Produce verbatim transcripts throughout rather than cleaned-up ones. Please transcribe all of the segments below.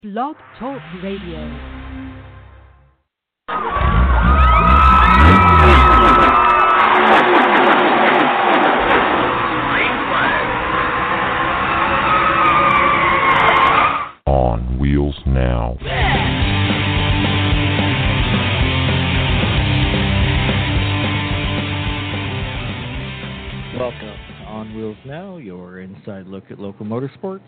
Blog Talk Radio. On Wheels Now. Welcome to On Wheels Now, your inside look at local motorsports,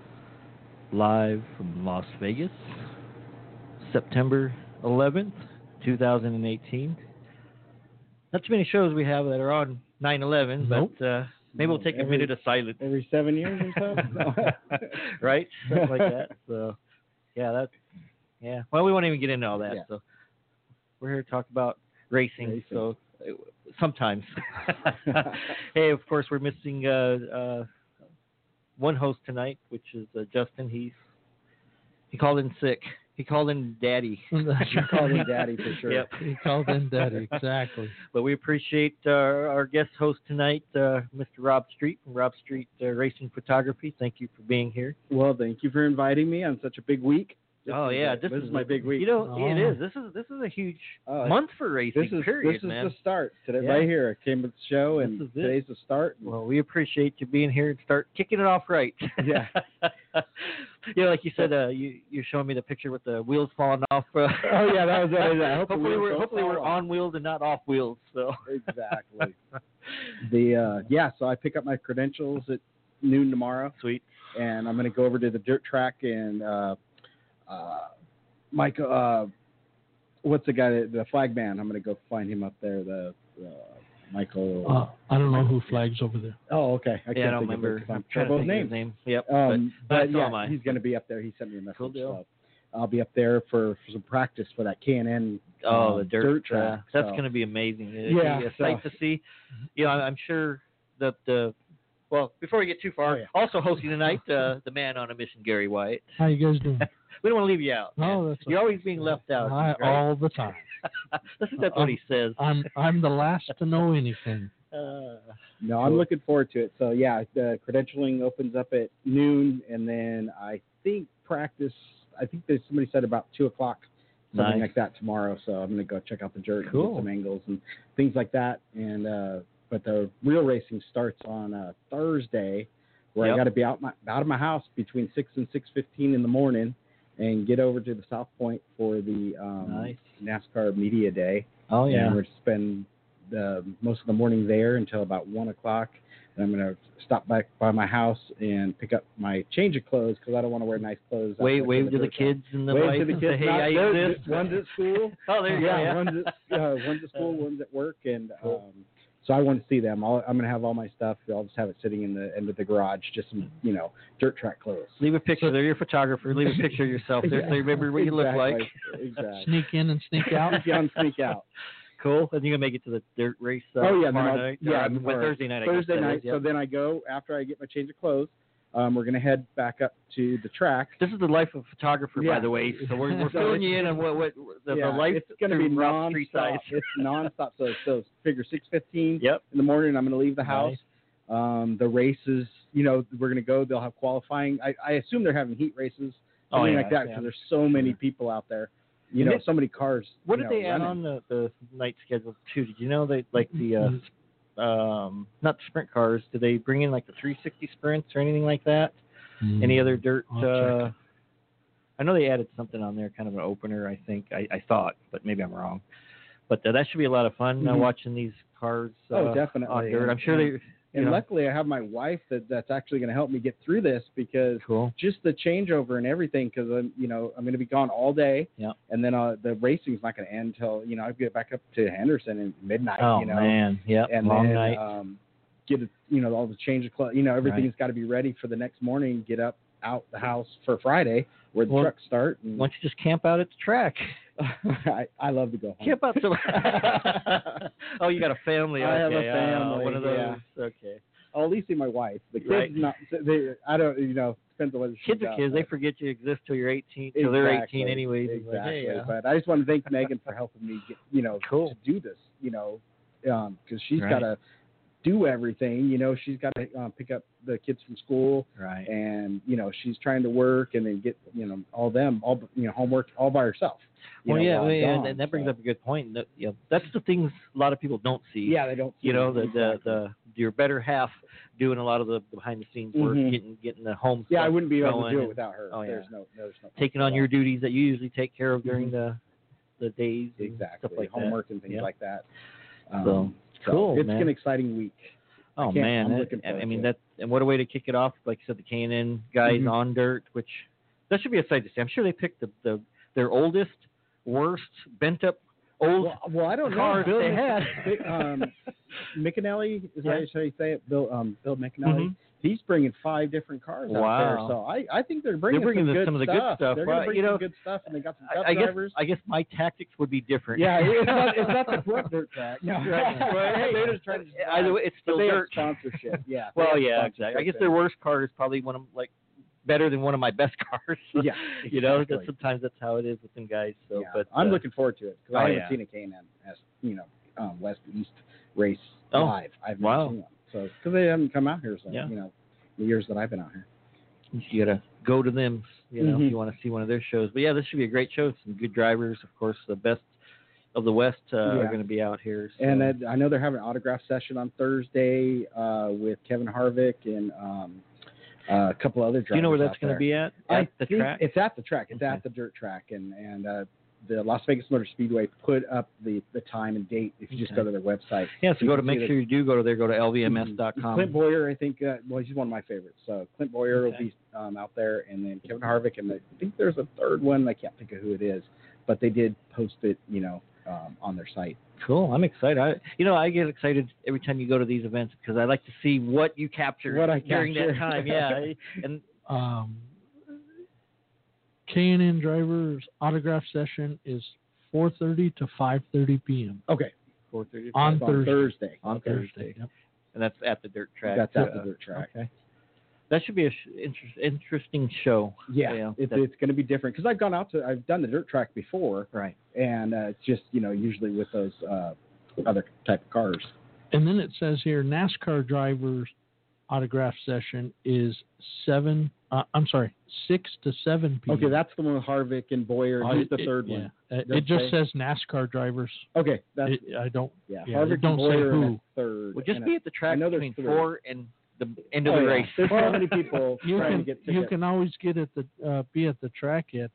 live from Las Vegas, September eleventh, twenty eighteen. Not too many shows we have that are on nine eleven, Nope. but uh, maybe we'll take Every- a minute of silence. Every seven years or so? Right? Something like that. So, yeah, that's, yeah. Well, we won't even get into all that. Yeah. So, we're here to talk about racing. Racing. So, uh, sometimes. Hey, of course, we're missing uh, uh, one host tonight, which is uh, Justin. He's he called in sick. He called in daddy. You called him daddy for sure. Yep. He called in daddy, exactly. But we appreciate uh, our guest host tonight, uh, Mister Rob Street from Rob Street uh, Racing Photography. Thank you for being here. Well, thank you for inviting me on such a big week. This oh is yeah, a- this, this is my big week. You know, Oh. it is. This is this is a huge Oh, month for racing. This is period, this is man. the start today, Yeah. right here. I came to the show, This and is it. today's the start. Well, we appreciate you being here and start kicking it off right. Yeah. Yeah, like you said, uh, you you're showing me the picture with the wheels falling off. Uh, Oh, yeah, that was it. I hope the hopefully wheels we're don't hopefully fall we're off. on wheels and not off wheels. So Exactly. the uh, yeah, so I pick up my credentials at noon tomorrow, sweet. and I'm going to go over to the dirt track and uh, uh, Michael. Uh, what's the guy? That, the flag man. I'm going to go find him up there. The uh, Michael. Uh, I don't know who flags over there. oh, okay. I Yeah, I can't don't think remember. Of it 'cause I'm I'm trying to trouble think with of his names. name. Yep. Um, but, but but so yeah, am I. he's going to be up there. He sent me a message. Cool deal. So I'll be up there for, for some practice for that K and N. Oh, um, the dirt, track. uh, that's so. going to be amazing. It'll Yeah, be a so- sight to see. You know, I'm sure that the. Well, before we get too far, Oh, yeah. also hosting tonight, uh, the man on a mission, Gary Wyatt. How you guys doing? We don't want to leave you out. man. Oh, that's You're always being left out. I, right? all the time. This is that's what he says. I'm I'm the last to know anything. Uh, No, I'm looking forward to it. So yeah, the credentialing opens up at noon, and then I think practice. I think there's somebody said about two o'clock, something Nice. like that tomorrow. So I'm gonna go check out the dirt Cool. and get some angles and things like that. And uh, but the real racing starts on uh, Thursday, where Yep. I got to be out my out of my house between six and six fifteen in the morning, and get over to the South Point for the um, Nice. NASCAR Media Day. oh And yeah. we're to spend the most of the morning there until about one o'clock. And I'm gonna stop back by my house and pick up my change of clothes because I don't want to wear nice clothes. out Wave there wave for to the dirt track. kids and the Wave wife to the and kids. say, hey, Not- I they're- exist. One's at school. Oh, there you yeah, go. Yeah. one's at uh, one's at school, one's at work, and Cool. um, so I want to see them. I'll, I'm gonna have all my stuff. I'll just have it sitting in the end of the garage, just some you know dirt track clothes. Leave a picture. They're your photographer. Leave a picture of yourself there so you remember what you look like. Exactly. Exactly. Sneak in and sneak out. Sneak out and sneak out. Cool. And you're gonna make it to the dirt race. Uh, Oh yeah, then tomorrow I'll- night? yeah, Or, I mean, or Thursday night. I guess Thursday that night. is, yep. So then I go after I get my change of clothes. Um, we're gonna head back up to the track. This is the life of a photographer, by Yeah. the way. So we're, we're So filling it's- you in on what, what the, yeah, the life it's gonna through be Rob Street nonstop. side. It's nonstop. So so figure six fifteen Yep. in the morning. I'm gonna leave the house. Nice. Um, the races, you know, we're gonna go. They'll have qualifying. I, I assume they're having heat races, Oh, something yeah, like that, yeah. because there's so many people out there. You And know, it- so many cars. What you did know, they add running. on the, the night schedule too? Did you know they like the uh, um not the sprint cars? Did they bring in like the three sixty sprints or anything like that? Any other dirt? I'll check Uh, it. I know they added something on there, kind of an opener. I think I, I thought, but maybe I'm wrong. But uh, that should be a lot of fun uh, Mhm. watching these cars. Uh, Oh, definitely. on dirt. And- I'm sure they. You And know, luckily, I have my wife that, that's actually going to help me get through this because cool. just the changeover and everything. Because I'm, you know, I'm going to be gone all day. Yeah. And then uh, the racing's not going to end till you know I get back up to Henderson at midnight. Oh you know, man, yep. and long then night. um, get a, you know all the change of clothes. You know, everything's Right. got to be ready for the next morning. Get up out the house for Friday where the Well, trucks start. And Why don't you just camp out at the track? I, I love to go home. Camp out to. Oh, you got a family. I have a okay. Oh, family, one of those. yeah. Okay. I'll at least see my wife. The kids Right. not. They, I don't. You know, depends on whether she's Kids are out, kids. They but- forget you exist till you're eighteen. Till they're Exactly, eighteen anyways. It's Exactly. like, hey, uh, But I just want to thank Megan for helping me get, you know, Cool. to do this, you know, because she's Right. got to do everything. You know, she's got to um, pick up the kids from school, Right. and you know she's trying to work and then get you know all them all you know homework all by herself. You Well, know, yeah, while I'm and, gone, and that brings so. up a good point. That, you know, that's the things a lot of people don't see. Yeah, they don't. You know, the, the exactly. the your better half doing a lot of the behind the scenes work, Mhm. getting getting the home. Yeah, stuff I wouldn't be able to going do it and without her. Oh, yeah. There's no, there's no taking on your duties that you usually take care of during the the days, and exactly stuff like homework that. and things Yeah. like that. So, Um, so cool, It's man. an exciting week. Oh can't- man, I'm that- looking I, forward I mean to it. that, and what a way to kick it off! Like you said, the K and N guys Mhm. on dirt, which that should be a sight to see. I'm sure they picked the, the their oldest, worst, bent up old Well, well, I don't know. cars Bill they Mc- had. Bill- um, McAnally, is Yeah. that how you say it? Bill, um, Bill McAnally. Mhm. He's bringing five different cars out there. Wow. So I, I think they're bringing, They're bringing some, the- good some of the good stuff. stuff. They're Well, going to bring you know, some good stuff, and they got some I, tough I guess drivers. I guess my tactics would be different. Yeah, it's not, it's not the front dirt track. No, Right. Well, hey, they're just trying to. either way, it's but still they have dirt. sponsorship. Yeah. they Well, have yeah, sponsorship exactly. I guess and- their worst car is probably one of like better than one of my best cars. Yeah, you know, exactly. that's, sometimes that's how it is with them guys. So, Yeah, but I'm uh, looking forward to it because oh, I haven't yeah. seen a K and N as you know um, West East race Oh, live. I've never wow. seen one. So because they haven't come out here, so Yeah. you know, the years that I've been out here. you gotta go to them, you know, Mhm. if you want to see one of their shows. But yeah, this should be a great show. Some good drivers, of course. The best of the West uh, are Yeah. going to be out here. So. And uh, I know they're having an autograph session on Thursday uh, with Kevin Harvick and um, uh, a couple other drivers. do you know where that's out going to there. be at? I At the think track? It's at the track. It's Okay. at the dirt track, and and uh, the Las Vegas Motor Speedway put up the, the time and date if you just Okay. go to their website. Yeah, so You go can to make see sure you do go to there. Go to L V M S dot com. Clint Boyer, I think, uh, well, he's one of my favorites. So Clint Boyer will Okay. be um, out there, and then Kevin Harvick, and I think there's a third one. I can't think of who it is, but they did post it, you know, um, on their site. Cool. I'm excited. I, you know, I get excited every time you go to these events because I like to see what you capture What I during that capture. time. Yeah, and Um, K and N drivers autograph session is four thirty to five thirty p.m. Okay, four thirty On it's on Thursday. Thursday. on Okay. Thursday, Yep. and that's at the dirt track. That's at the Uh, dirt track. Okay. That should be a sh- interest, interesting show. Yeah, Yeah, it's, that- it's going to be different because I've gone out to, I've done the dirt track before, Right. and uh, it's just, you know, usually with those uh, other type of cars. And then it says here NASCAR drivers autograph session is seven. Uh, I'm sorry, six to seven p.m. Okay, that's the one with Harvick and Boyer. Oh, Who's the it- third yeah. one? Uh, Does It it just say? says NASCAR drivers. Okay, that's It, I don't. yeah. yeah, Harvick it don't and say Boyer who. and third. Well, just and be I- at the track I know there's between three. four and the end of Oh, the yeah. race. There's so many people You trying can to get you tickets. can always get at the uh, be at the track at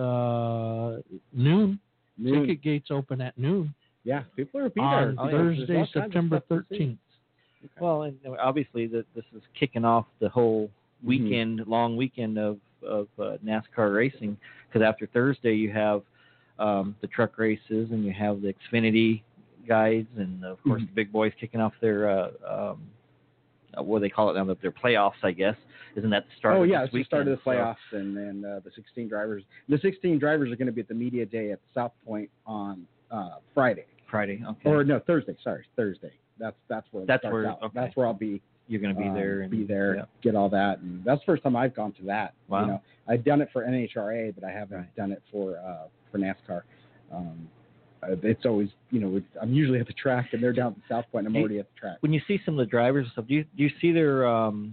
uh, noon. Noon. Ticket gates open at noon Yeah, people are be on there. because there's all Thursday, kinds of September stuff to see. thirteenth. Well, and obviously that this is kicking off the whole Mm-hmm. weekend, long weekend of of uh, NASCAR racing. Because after Thursday, you have um, the truck races, and you have the Xfinity guys, and of course Mhm. the big boys kicking off their uh, um, uh, what do they call it now? Their playoffs, I guess. Isn't that the start? Oh of yeah, this it's the weekend? start of the So- playoffs, and then uh, the sixteen drivers. The sixteen drivers are going to be at the media day at South Point on uh, Friday, Friday. Okay. or no Thursday. Sorry, Thursday. That's that's where it That's starts where- out. okay. That's where I'll be. You're going to be um, there. And, be there, yeah. get all that, and that's the first time I've gone to that. Wow. You know, I've done it for N H R A, but I haven't Right. done it for uh, for NASCAR. Um, uh, it's always, you know, it's, I'm usually at the track, and they're down at South Point. And I'm Do you- already at the track. When you see some of the drivers and stuff, do you do you see their um,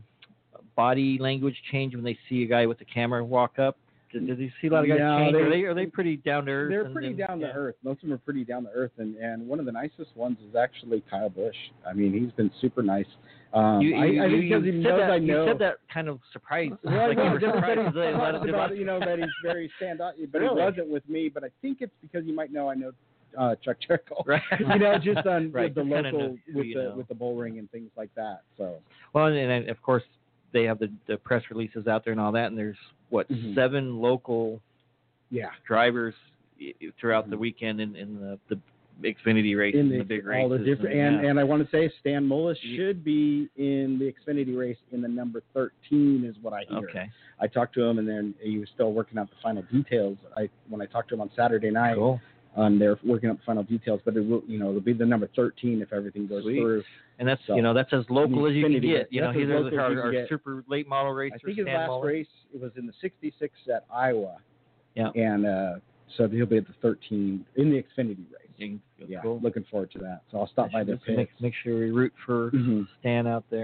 body language change when they see a guy with the camera walk up? Do, do you see a lot of guys No, change? they- are they are they pretty down to earth? They're and- pretty and- down to yeah. earth. Most of them are pretty down to earth, and, and one of the nicest ones is actually Kyle Busch. I mean, he's been super nice. Um, You, I, you, I you, think because you he said knows that, I know. You said that kind of surprised. Well, like you no, were just that surprised. he They let talks it- about, you know, that he's very standout, but Really? he wasn't with me. But I think it's because you might know I know uh, Chuck Cherko. Right. You know, just on Right, with the just kinda local know who with you the know. with the bull ring and things like that. So Well, and, and of course they have the, the press releases out there and all that, and there's what Mhm. seven local yeah, drivers i- throughout the Mhm. weekend in, in the, the Xfinity races, in and the, the big races, all the different and, yeah. and I want to say Stan Mullis You- should be in the Xfinity race in the number thirteen is what I hear. okay, I talked to him, and then he was still working out the final details. I when I talked to him on Saturday night, cool. um, they're working out the final details. But it will, you know, it'll be the number thirteen if everything goes Sweet. through. And that's So, you know that's as local as you can Xfinity get. race. You know, That's as he's local as you our, can our get. super late model racer. I think his Stan last Mullen. race it was in the sixty-six at Iowa. Yeah. And uh, so he'll be at the thirteen in the Xfinity race. You- Yeah, cool. looking forward to that. So I'll stop by their Make, pits. make sure we root for Mhm. Stan out there.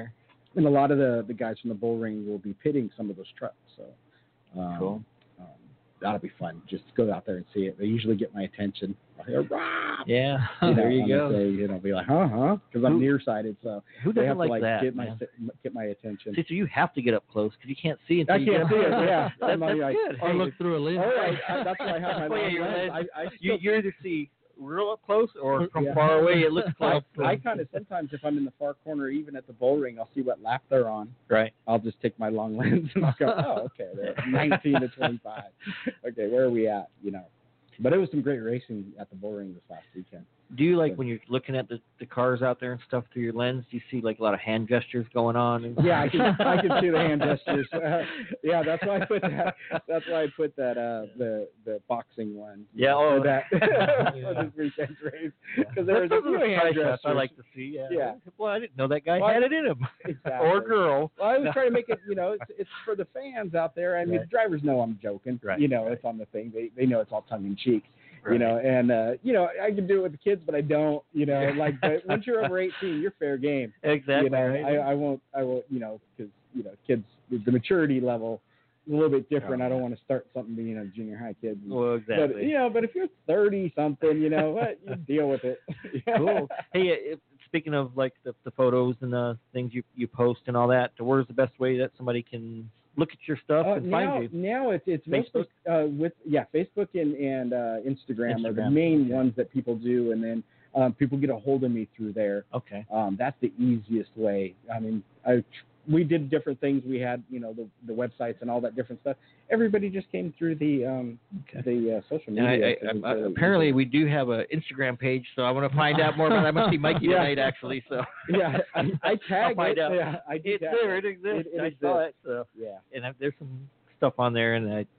and a lot of the, the guys from the bull ring will be pitting some of those trucks. So um, Cool. um, that'll be fun. Just go out there and see it. They usually get my attention. I'll hear, "Rah!" Yeah. You know, there you on go. the day, you know, be like, huh, huh, because I'm Who- nearsighted, so Who they doesn't have like, to like that? get my man? get my attention. See, so you have to get up close because you can't see until I you can't get see up it. close. Yeah, That, I'm that's like, good. Or Hey, look through a lens. Oh, I, I, that's why I have my Well, yeah, long your lens. lens- I, I, you, still, you either see real up close or from Yeah. far away it looks close. I kind of sometimes if I'm in the far corner, even at the bull ring, I'll see what lap they're on. Right. I'll just take my long lens and I'll go, oh, okay, they're nineteen to twenty-five. Okay, where are we at? You know, but it was some great racing at the bull ring this last weekend. Do you like when you're looking at the, the cars out there and stuff through your lens? Do you see like a lot of hand gestures going on? And... Yeah, I can I can see the hand gestures. Uh, yeah, that's why I put that. That's why I put that uh, the the boxing one. Yeah, for oh. that Yeah. for this weekend's race because there was Those a are few the hand shots gestures. I like to see. Yeah. Yeah. Well, I didn't know that guy Well, had it in him. Exactly. Or girl. Well, I was trying to make it, you know, it's it's for the fans out there. I mean, Right. the drivers know I'm joking. Right, You know, right. it's on the thing. They they know it's all tongue in cheek. Right. You know, and uh, you know, I can do it with the kids, but I don't. You know, Yeah. like, but once you're over eighteen, you're fair game. Exactly. You know, right. I, I won't, I won't, you know, because you know, kids, the maturity level is a little bit different. Oh, I don't yeah. want to start something being a junior high kid. Well, exactly. But you know, but if you're thirty something, you know, what, you deal with it. Cool. Hey, uh, if, speaking of like the, the photos and the things you you post and all that, where's the best way that somebody can look at your stuff Uh, and now, find you? now it's it's mostly uh, with yeah Facebook and and uh, Instagram, are the Instagram, main okay. ones that people do, and then um, people get a hold of me through there. Okay. Um, that's the easiest way. I mean, I we did different things. We had you know the the websites and all that different stuff. Everybody just came through the um, Okay. the uh, social And media. I, It I, was I, really apparently easy. we do have an Instagram page, so I want to find out more about it. I must see Mikey Yeah. tonight, actually. So yeah, I, I tag find it. out. Yeah, I do it's tag there. It it. exists. It- it I saw exists. it. So. Yeah. And I, there's some stuff on there, and I.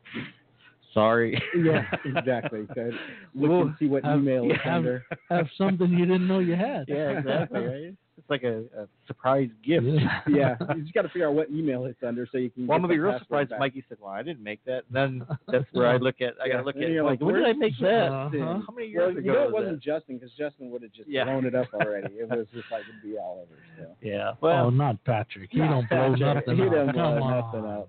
Sorry. Yeah, exactly. So look Well, and see what have- email it's have- under. Have something you didn't know you had. Yeah, exactly. Right? It's like a, a surprise gift. Yeah. Yeah, you just got to figure out what email it's under so you can. Well, I'm get gonna be the real password surprised. back. if Mikey said, "Well, I didn't make that." And then that's where I look at. I gotta Yeah, look and at. you're Like, like, when did I where's- make that? Uh-huh. How many years Well, ago you know it was wasn't that? Justin because Justin would have just Yeah. blown it up already. It was just like it'd be all over. So. Yeah. Oh, Well, not Patrick. He Not don't blow Patrick. nothing He up. don't Come blow on. nothing up.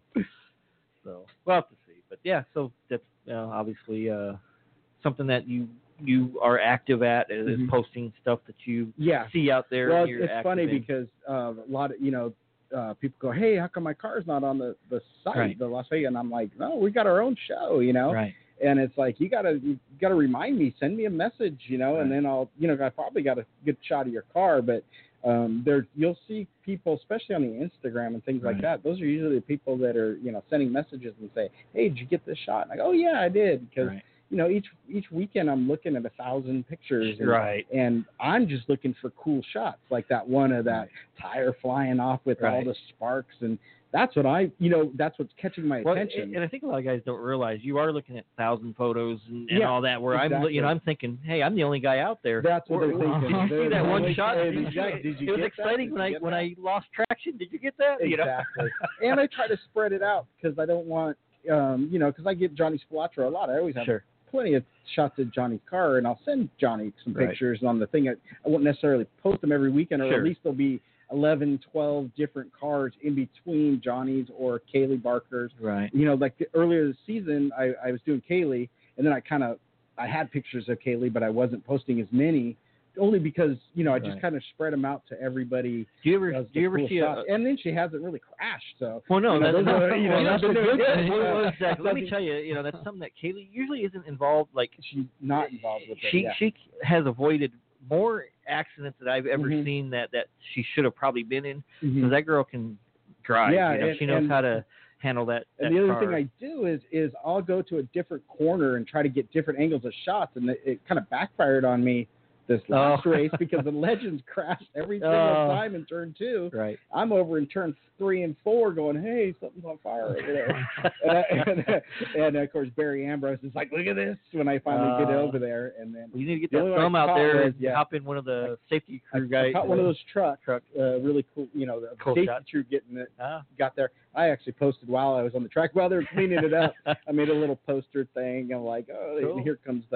so we'll have to see. But yeah, so that's uh, obviously uh, something that you you are active at is Mhm. posting stuff that you Yeah. see out there. Well, and you're it's active funny in. because uh, a lot of you know uh, people go, "Hey, how come my car's not on the the site, Right. the Las Vegas?" And I'm like, "No, we got our own show, you know." right. And it's like you gotta you gotta remind me, send me a message, you know, and Right. then I'll you know I probably got a good shot of your car, but um, there you'll see people, especially on the Instagram and things like Right. that. Those are usually the people that are you know sending messages and say, "Hey, did you get this shot?" And I go, "Oh yeah, I did," because Right. you know each each weekend I'm looking at a thousand pictures, and, Right. and I'm just looking for cool shots like that one of that tire flying off with all Right. the sparks, and that's what I you know that's what's catching my Well, attention. and I think a lot of guys don't realize you are looking at thousand photos and, and Yeah, all that. Where I'm, exactly. you know, I'm thinking, hey, I'm the only guy out there. That's what they're Or- thinking. Did you see They're that one only shot? saying, Did you, exactly, did you it was get that? exciting Did when you I get when that? I lost traction. Did you get that? You know? Exactly. And I try to spread it out because I don't want, um, you know, because I get Johnny Spilotro a lot. I always have Sure. plenty of shots of Johnny's car, and I'll send Johnny some Right. pictures on the thing. I, I won't necessarily post them every weekend, or Sure. at least there'll be eleven, twelve different cars in between Johnny's or Kaylee Barker's. Right. You know, like the, earlier this season, I, I was doing Kaylee, and then I kind of, I had pictures of Kaylee, but I wasn't posting as many, only because, you know, I just Right. kind of spread them out to everybody. Do you ever does do the you ever cool see shots. a? And then she hasn't really crashed, so. Well, no, you know, that's, those are- you know, well, that's that's a a good good thing. Well, well, Uh, exactly. Let me nothing- tell you, you know, that's something that Kaylee usually isn't involved. Like She's not involved with it. she yeah. she has avoided more accidents that I've ever Mhm. seen that that she should have probably been in. Mhm. Because that girl can drive. Yeah, you know, and- she knows and- how to handle that. And that the other car. thing I do is is I'll go to a different corner and try to get different angles of shots, and it, it kind of backfired on me this last Oh. race because the Legends crashed every single Oh. time in turn two. Right. I'm over in turn three and four going, hey, something's on fire over there. and, I, and, and of course, Barry Ambrose is like, look at this when I finally get Uh, over there. And then Well, you need to get The that only one I thumb out caught there was- and yeah. hop in one of the safety I, crew I guys. caught one of those trucks, Truck. uh, really cool, you know, the Cool safety shot. crew getting it, Ah. got there. I actually posted while I was on the track, while they were cleaning it up. I made a little poster thing. I'm like, oh, Cool. here comes the,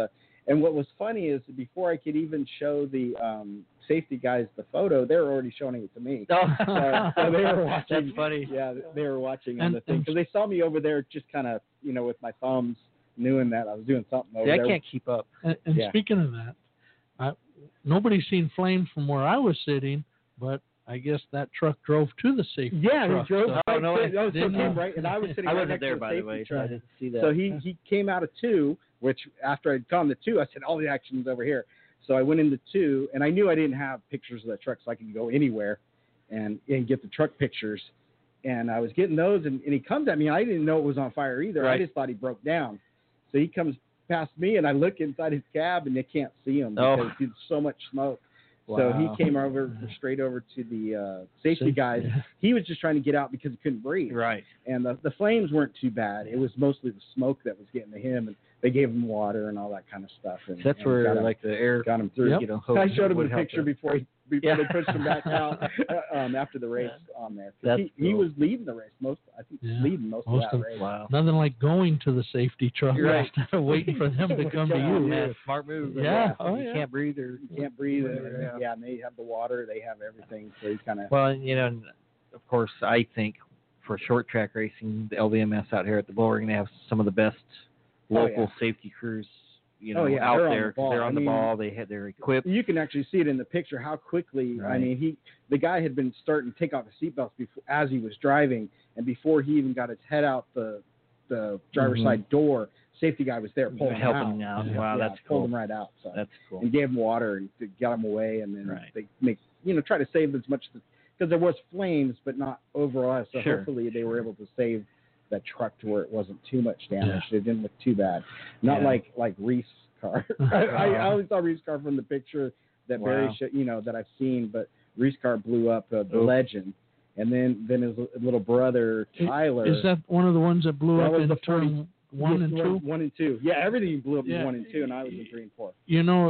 And what was funny is before I could even show the um, safety guys the photo, they were already showing it to me. Oh. so, so they were watching. That's funny. Yeah, they were watching on And- the thing because they saw me over there, just kind of, you know, with my thumbs, knowing that I was doing something over See, I there. can't keep up. And, and Yeah. speaking of that, I, nobody's seen flames from where I was sitting, but I guess that truck drove to the safety Yeah, truck. he drove. so- right Oh, no, to- I no, so didn't he came know. right, and I was sitting I right wasn't next there, to by the the way, safety so I truck. didn't see that. So he, he came out of two, which after I'd gone to two, I said, all the action's over here. So I went into two, and I knew I didn't have pictures of that truck, so I could go anywhere and, and get the truck pictures. And I was getting those, and, and he comes at me, and I didn't know it was on fire either. Right. I just thought he broke down. So he comes past me, and I look inside his cab, and they can't see him Oh. because there's so much smoke. Wow. So he came over straight over to the uh, safety Safety, guys. yeah. He was just trying to get out because he couldn't breathe. Right. And the, the flames weren't too bad. It was mostly the smoke that was getting to him, and they gave him water and all that kind of stuff. And, So that's and where got him, like the air, got him through. Yep. you know, I showed him would the help picture him. before he, before Yeah. they pushed him back out uh, um, after the race on there. 'Cause That's he, he cool. was leading the race most. I think he was Yeah. leading most, Most of that of- race. Wow. Nothing like going to the safety truck You're right. instead of waiting for them to come to Yeah, you. Man, smart move. Yeah. Oh, Oh, you yeah. can't breathe or. You can't breathe. And, Yeah. yeah, and they have the water. They have everything. So he kind of. Well, you know, and of course, I think for short track racing, the L B M S out here at the Bullring, they have some of the best Oh, local yeah. safety crews, you know, Oh, yeah, out they're on there the 'cause ball. they're on I the mean- ball. They had they're equipped. You can actually see it in the picture how quickly. I Right. mean, he the guy had been starting to take off his seatbelts before as he was driving, and before he even got his head out the the driver's Mhm. side door, safety guy was there pulling him helping out. him out. Yeah. Wow, Yeah, that's pulled cool. him right out. So That's cool. and gave him water and to get him away, and then Right. they make you know try to save as much because there was flames, but not overall. So Sure. hopefully they were able to save that truck to where it wasn't too much damage. Yeah. It didn't look too bad. Not Yeah. like like Reese's car. I, I, I always saw Reese's car from the picture that Barry, Wow. sh- you know, that I've seen, but Reese's car blew up uh, the Oof. Legend, and then then his l- little brother Tyler. Is that one of the ones that blew That up was in the turn forty one and Yes, two? one, one and two. Yeah, everything blew up Yeah. in one and two, and I was in three and four. You know,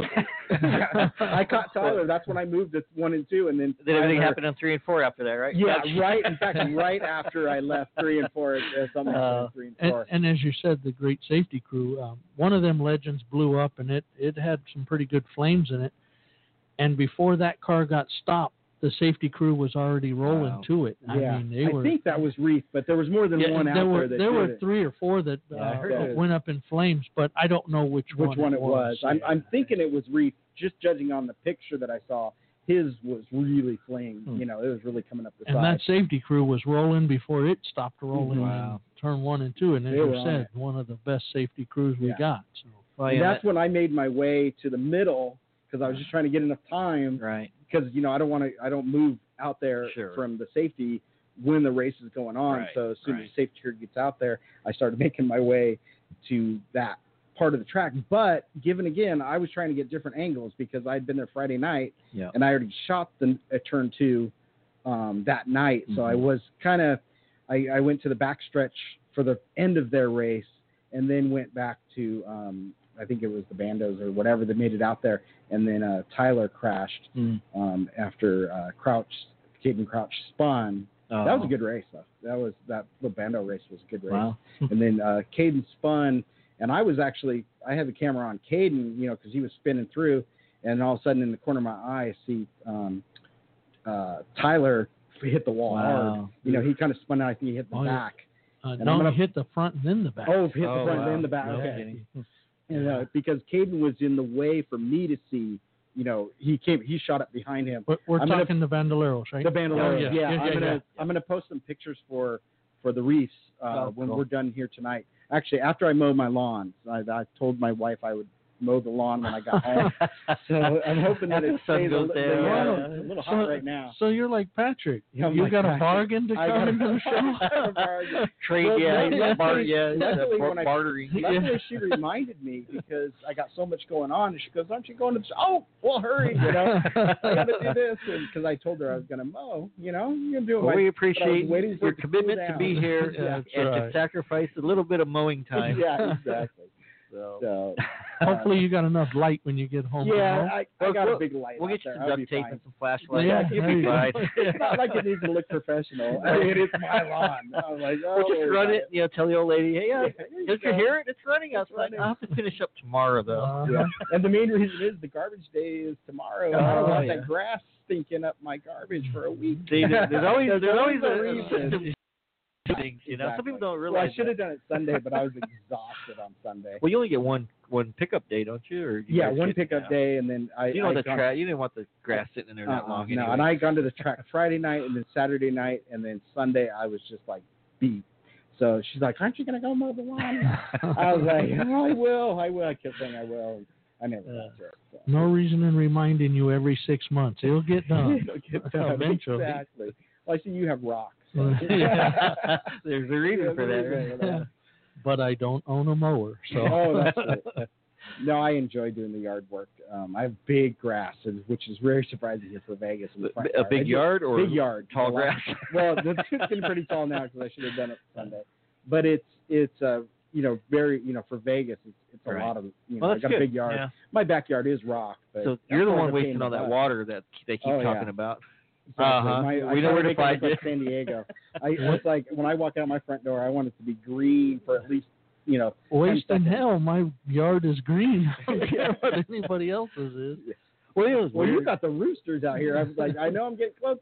I caught Tyler. That's when I moved to one and two, and then Then everything Tyler- happened on three and four after that, right? Yeah, That's- right. In fact, right after I left three and four, uh, something Uh, uh, three and and, four. and as you said, the great safety crew. Um, one of them Legends blew up, and it it had some pretty good flames in it. And before that car got stopped, the safety crew was already rolling Wow. to it. I yeah, mean, they were. I think that was Reef, but there was more than yeah, one out there there were that there did were it. three or four that Yeah, I uh, heard that. went up in flames, but I don't know which, Which one, one it was? I'm, Yeah. I'm thinking it was Reef. Just judging on the picture that I saw, his was really flame. Hmm. You know, it was really coming up the and side. that safety crew was rolling before it stopped rolling Wow. in turn one and two. And as They you were on said, it. one of the best safety crews we Yeah. got. So Well, And yeah, that's when I made my way to the middle because I was just trying to get enough time. that- right. Because you know I don't want to I don't move out there Sure. from the safety when the race is going on. Right, So as soon right. as the safety crew gets out there, I started making my way to that part of the track. But given again, I was trying to get different angles because I'd been there Friday night Yeah. and I already shot the uh, turn two um, that night. So I Mhm. was kind of I, I went to the back stretch for the end of their race and then went back to um, I think it was the Bandos or whatever that made it out there. And then uh, Tyler crashed Mm. um, after uh, Crouch, Caden Crouch spun. Oh. That was a good race, though. That was that the Bando race was a good race. Wow. And then uh, Caden spun, and I was actually I had the camera on Caden, you know, because he was spinning through, and all of a sudden in the corner of my eye, I see um, uh, Tyler hit the wall Wow. hard. You know, he kind of spun out. I think he hit the Oh, yeah. back. uh, And no, I'm gonna- he hit the front and then the back. Oh, hit Oh, the front wow. and then the back. No Okay. kidding. And, uh, because Caden was in the way for me to see. You know, he came. He shot up behind him. We're, we're I'm gonna- talking the Bandoleros, right? The Bandoleros, Oh, yeah. yeah. Yeah, I'm yeah, gonna yeah. I'm gonna post some pictures for for the reefs uh, Oh, when cool. we're done here tonight. Actually, after I mow my lawn, I, I told my wife I would mow the lawn when I got home. So I'm hoping that After it the sun stays a, goes li- down. yeah, Wow. it's a little So- hot right now. So you're like Patrick. Yeah, I'm you like got a Patrick. bargain to I come got- into the I got a bargain. show? Trade, Well, yeah, luckily- yeah, bar, yeah, luckily bar- when I- bartering. Luckily, she reminded me because I got so much going on, and she goes, "Aren't you going to?" The show? Oh, well, hurry, you know. I got to do this, because I told her I was going to mow. You know, you're going to do it. Well, my- we but I was appreciate waiting for your it to cool commitment to down. be here Yeah, uh, that's and right. to sacrifice a little bit of mowing time. Yeah, exactly. So, So, Hopefully you got enough light when you get home. Yeah, tomorrow. I, I We'll- got a we'll- big light. We'll out get you there. some I'll duct be tape fine. and some flashlights. Yeah, You'll there be you go. fine. It's not like it needs to look professional. I mean, it's my lawn. I'm like, oh, We'll just run it, you know, tell the old lady, hey, uh, Yeah, there you don't you go. hear it? It's running It's outside. running. I'll have to finish up tomorrow, though. Uh-huh. Yeah. And the main reason is the garbage day is tomorrow. I don't Oh, want yeah. that grass stinking up my garbage for a week. See, there- there's always there's, always a a, reason. system to things, you know. Some people don't Well, realize. I should have that. done it Sunday, but I was exhausted on Sunday. Well, you only get one one pickup day, don't you? Or you Yeah, guys one get- pickup yeah. day, and then I. You don't I want the gone- tra- You didn't want the grass sitting in there that Uh-uh, long. No, anyway. and I gone to the track Friday night, and then Saturday night, and then Sunday I was just like beat. So she's like, "Aren't you gonna go mow the lawn?" I was like, oh, "I will, I will." I kept saying I will. I never got to it. So. No reason in reminding you every six months. It'll get done. It'll get done. Eventually. Exactly. Well, I see you have rocks. So. There's a reason for that, right? Yeah. But I don't own a mower, so. Oh, that's right. No, I enjoy doing the yard work. Um, I have big grass, and- which is very surprising here for Vegas. In the front A yard. I big do- yard or big yard, tall A lot- grass? Well, it's getting pretty tall now because I should have done it Sunday. But it's it's uh you know very you know for Vegas it's it's a Right. lot of you know Well, I that's got good. a big yard. Yeah. My backyard is rock. But So that's you're the more one of a pain wasting in all the that butt. water that they keep Oh, talking yeah. about. Exactly. Uh-huh. My, I We try know where to make it find look you. like San Diego. I it's like when I walk out my front door, I want it to be green for at least you know. Waste ten in seconds. hell, my yard is green. I don't care what anybody else's is. Well, it was Well, you weird. got the roosters out here. I was like, I know I'm getting close.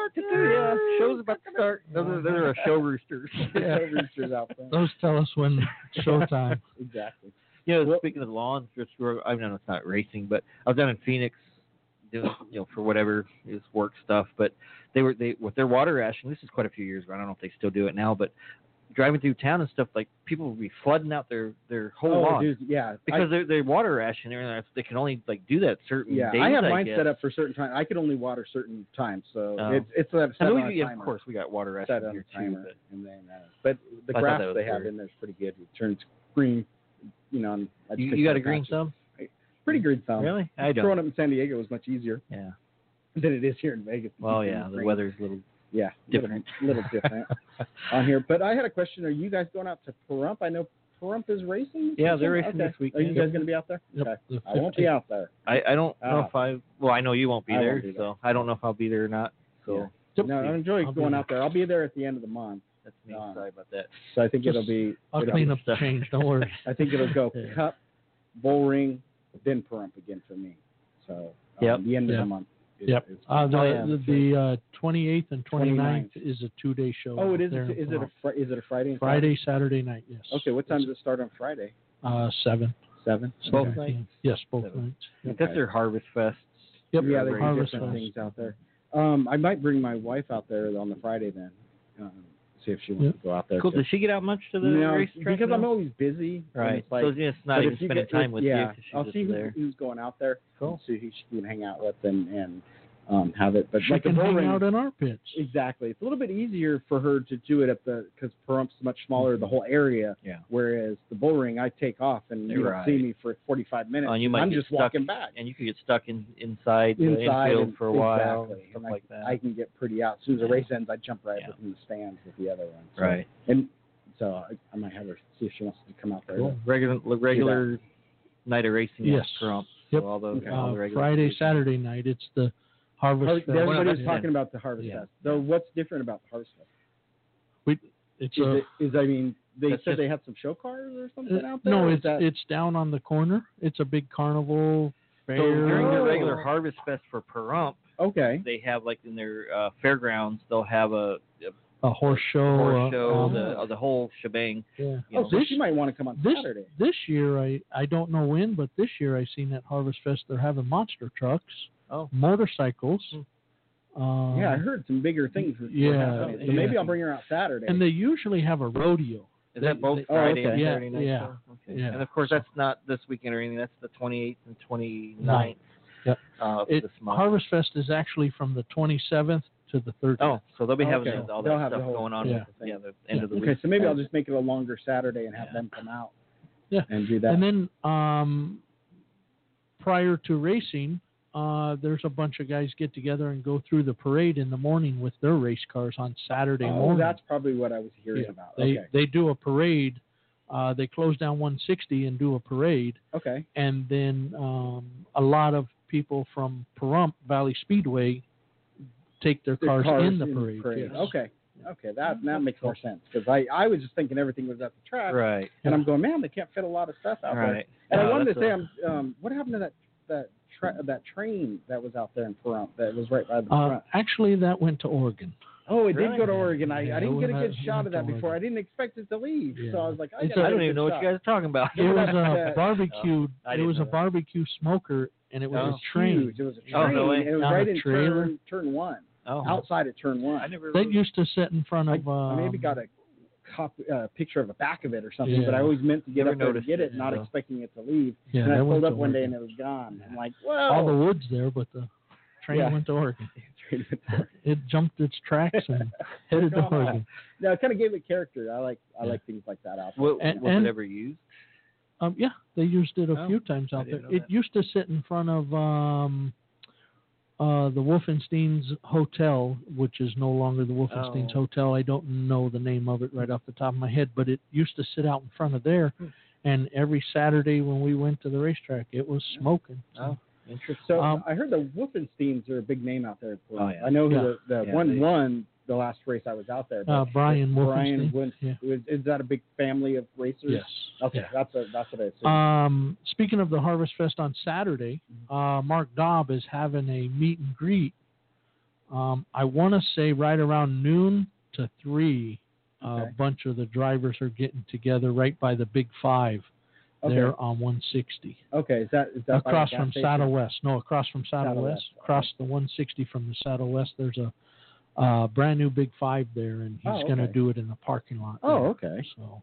Yeah, show's about to start. Those are, those are show roosters. Yeah, roosters out front. Those tell us when showtime. Exactly. You know, Well- speaking of lawns, just for- I know it's not racing, but I was down in Phoenix doing, you know, for whatever is work stuff. But they were they with their water rationing. This is quite a few years ago. I don't know if they still do it now, but driving through town and stuff, like people would be flooding out their their whole Oh, lawn dude, yeah. because I, they're they're water rationing. And they can only like do that certain yeah, days. I have mine guess. set up for certain time. I could only water certain times, so Oh. it's it's a set I mean, on we, a of timer. course, we got water set rationing on here a too. timer, But and then uh, but the I thought grass that was they have weird. in there is pretty good. It turns green, you know. And I you, pick you got the a green patches. thumb? Pretty green thumb. Really? I don't. Growing up in San Diego was much easier Yeah. than it is here in Vegas. to Well, keep yeah, things the green. weather's a little. Yeah, different. little, little different on here. But I had a question. Are you guys going out to Pahrump? I know Pahrump is racing. Yeah, this they're weekend? racing okay. this weekend. Are you guys going to be out there? Yep, Okay. the I won't be out there. I, I don't know Ah. if I. Well, I know you won't be I there, won't be there. so I don't know if I'll be there or not. So Yep. No, I enjoy I'll be going there. out there. I'll be there at the end of the month, that's me. Ah. Sorry about that. so I think Just- it'll be. I'll it'll clean be- up the change. Don't worry. I think it'll go Yeah. Cup, Bull Ring, then Pahrump again for me. So um, Yep. the end of Yep. the month. Is, Yep. is- Uh, the Oh, yeah. the, the uh, twenty-eighth and twenty-ninth twenty-ninth. is a two-day show. oh, it is. there A, in is it a Pahrump. fri- is it a Friday? and Friday, Saturday night? Yes. Saturday? Okay. What time does it start on Friday? Uh, seven. Seven. Both seven nights? p m Yes, both Seven. nights. That's Okay. their Harvest Fest. Yep. Yeah, they Right. do Harvest different Fest. things out there. Um, I might bring my wife out there on the Friday then. Um, see if she wants Yep. to go out there. Cool. too. Does she get out much to the No, racetrack? because I'm no? always busy. and right. It's like, so yeah, it's not but even if you spending get- time if- with yeah, you. 'Cause she's I'll just see who, there. who's going out there. Cool. See who she can hang out with and and um, have it. But She like can the bull hang ring, out in our pits. exactly. It's a little bit easier for her to do it at the because Parump's much smaller, the whole area. Yeah. Whereas the bull ring, I take off and you Right. don't see me for forty-five minutes. Oh, and you and might I'm get just stuck, walking back. and you could get stuck in inside, the Inside infield and- for a while, exactly. and stuff And I, like that. I can get pretty out. As soon as the Yeah. race ends, I jump right Yeah. up in the stands with the other one. So, right. And so I, I might have her see if she wants to come out there. Cool. Regular regular night of racing. Yes. At Trump. Yep. So all those Okay. all the Uh, regular Friday, races. Saturday night. It's the Harvest Har- Fest. Everybody was understand. talking about the Harvest Yeah. Fest. So what's different about the Harvest Fest? We, it's Is, a, it, is I mean, they That's said just- they had some show cars or something uh, out there? no, or is it's that, it's down on the corner. It's a big carnival fair. So during the Oh. regular Harvest Fest for Pahrump, okay. they have like in their uh, fairgrounds, they'll have a, a a horse show. horse uh, show, um, the uh, the whole shebang. yeah. You Oh, know. so this- she might want to come on This Saturday. this year, I I don't know when, but this year I seen at Harvest Fest they're having monster trucks, Oh. motorcycles. Hmm. Um, Yeah, I heard some bigger things. were yeah, happening. So yeah. maybe I'll bring her out Saturday. and they usually have a rodeo. Is that They- both they- Oh, Friday and okay. Yeah, Saturday night? yeah, show? Okay. yeah. And of course, that's not this weekend or anything. That's the twenty-eighth and twenty-ninth Yep. uh, of It, this month. Harvest Fest is actually from the twenty-seventh to the thirtieth. Oh, so they'll be having Okay. all They'll that have the stuff whole- going on. yeah. With, yeah, the end of the okay, week. so maybe I'll just make it a longer Saturday and have Yeah. them come out. Yeah. And do that. And then um, prior to racing, uh, there's a bunch of guys get together and go through the parade in the morning with their race cars on Saturday oh, morning. that's probably what I was hearing Yeah. about. They okay. they do a parade uh, they close down one sixty and do a parade, Okay. and then um, a lot of people from Pahrump Valley Speedway take their The cars, cars in the parade. yes. Okay. Okay. That that makes more sense because I, I was just thinking everything was at the track, Right. and I'm going, man, they can't fit a lot of stuff out there. Right. And I No, wanted to that's say, a- I'm, um, what happened to that that tra- that train that was out there in Pahrump that was right by the Uh, front? actually, that went to Oregon. Oh, it really? did go to Oregon. I, Yeah, I didn't it get a went good out- shot went of that to before. I Oregon. didn't expect it to leave, Yeah. so I was like, I, It's gotta a- I get don't a even good know what shot. you guys are talking about. It was Yeah. a barbecue. I It didn't was know a that. barbecue smoker, and it was Oh. a train. Huge. It was a train. Oh, no way. It was Not right a in trailer. turn, turn one, Oh, outside of turn one. I never. That used to sit in front I, of. Um, I maybe got a cop, uh, picture of the back of it or something, but Yeah. I always meant to get Never up there to noticed get it, it, not so. expecting it to leave. Yeah, and I that pulled went up to one day Oregon. and it was gone. I'm like, all the whoa. woods there, but the train Yeah. went to Oregon. Train went to Oregon. It jumped its tracks and headed to Come on. Oregon. No, it kind of gave it character. I like I Yeah. like things like that out there. Wa- And- was and- it ever used? Um, yeah, they used it a Oh, few times I out there. didn't know It that. used to sit in front of um, uh, the Wolfenstein's Hotel, which is no longer the Wolfenstein's Oh. Hotel. I don't know the name of it right off the top of my head, but it used to sit out in front of there. Hmm. And every Saturday when we went to the racetrack, it was smoking. So, Oh, interesting. So Um, I heard the Wolfensteins are a big name out there. Oh, yeah. I know who Yeah. the, the Yeah, one they- won the last race I was out there. Uh, but Brian Brian Wolfenstein. wins. Yeah. Is, is that a big family of racers? Yes. Okay, Yeah. that's a, that's what I assume. Um, speaking of the Harvest Fest on Saturday, Mm-hmm. uh, Mark Daub is having a meet and greet. Um, I want to say right around noon to three. Uh, Okay. A bunch of the drivers are getting together right by the Big Five Okay. there on one sixty. Okay, is that is that by the Across gas from station? Saddle West. No, across from Saddle, Saddle West. West, Across the one sixty from the Saddle West, there's a uh, brand new Big Five there, and he's Oh, going to okay. do it in the parking lot. Oh, there. okay. So.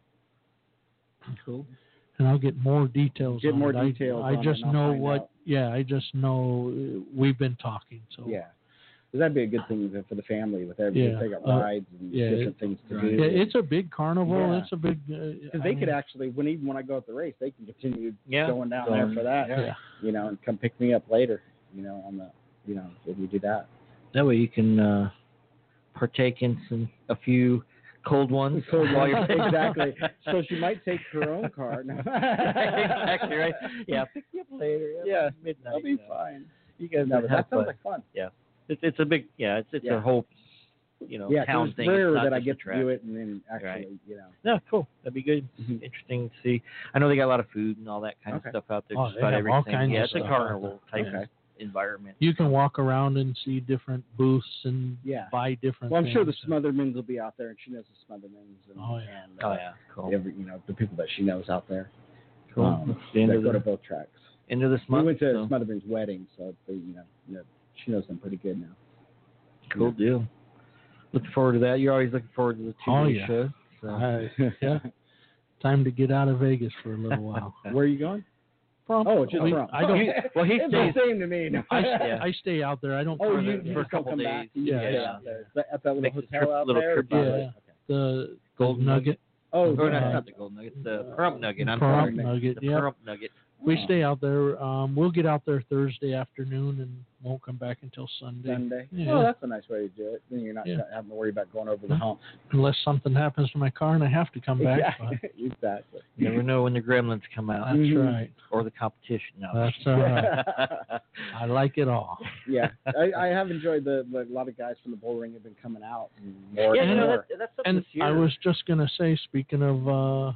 Cool. And I'll get more details. Get on more it. I- details I, on it just and I'll know find what. out. Yeah, I just know uh, we've been talking. So Yeah. 'Cause that'd be a good thing for the family with everything. Yeah, They got uh, rides and yeah, different it- things to right. do. Yeah, it's a big carnival. Yeah. It's a big. Because Because they could actually, when even when I go at the race, they can continue Yeah. going down Going- there for that. Yeah. You know, and come pick me up later. You know, on the, you know, if we do that. That way you can uh, partake in some a few cold ones while you're exactly. So she might take her own car. No. exactly right. Yeah, pick you up later. Yeah, midnight. that'll be you know. fine. You guys No, have but that sounds fun. like fun. It's it's a big yeah. It's it's Yeah. a whole you know Yeah, 'cause town it's thing. rare it's not that I just get a to track. do it and then actually, Right. you know. No, cool. That'd be good. Mhm. Interesting to see. I know they got a lot of food and all that kind Okay. of stuff out there. Oh, just they about have all everything. kinds yeah, of it's a stuff. carnival type Okay. environment. You can walk around and see different booths and Yeah. buy different. Well, I'm sure the things. Smothermans will be out there, and she knows the Smothermans. And, Oh, yeah. And, Oh uh, yeah, cool. Every, you know, the people that she knows out there. Cool. Um, It's the end that of go to the both tracks. end of this We month. went to so Smotherman's wedding, so they, you know, you know, she knows them pretty good now. cool deal. Looking forward to that. You're always looking forward to the two Oh, day yeah. show. So. I- yeah. Time to get out of Vegas for a little while. Where are you going? From, Oh, just we- from. I don't. Well, he it's stays- the same to me. No. I, Yeah. I stay out there. I don't. Oh, go you, there. you for a just don't couple come days. back. You Yeah. stay Yeah. out there. Is that at that little Make the hotel trip- out little there? trip or out just- there. okay. the Golden Nugget. Oh, Or not, Uh, not the Golden Nugget, the Pahrump Nugget. I'm Pahrump sorry. Nugget. The Yeah. Pahrump Nugget. We Oh. stay out there. Um, we'll get out there Thursday afternoon and won't come back until Sunday, Sunday. Yeah. Well, that's a nice way to do it. Then you're not Yeah. having to worry about going over the Yeah. hump. unless something happens to my car and I have to come back. Yeah, but exactly. You never know when the gremlins come out that's Mhm. right. or the competition. No. That's all right. I like it all. Yeah, I, I have enjoyed the, the. A lot of guys from the bull ring have been coming out and more Yeah, and you know, more. that, that's something And this year. I was just gonna say, speaking of uh,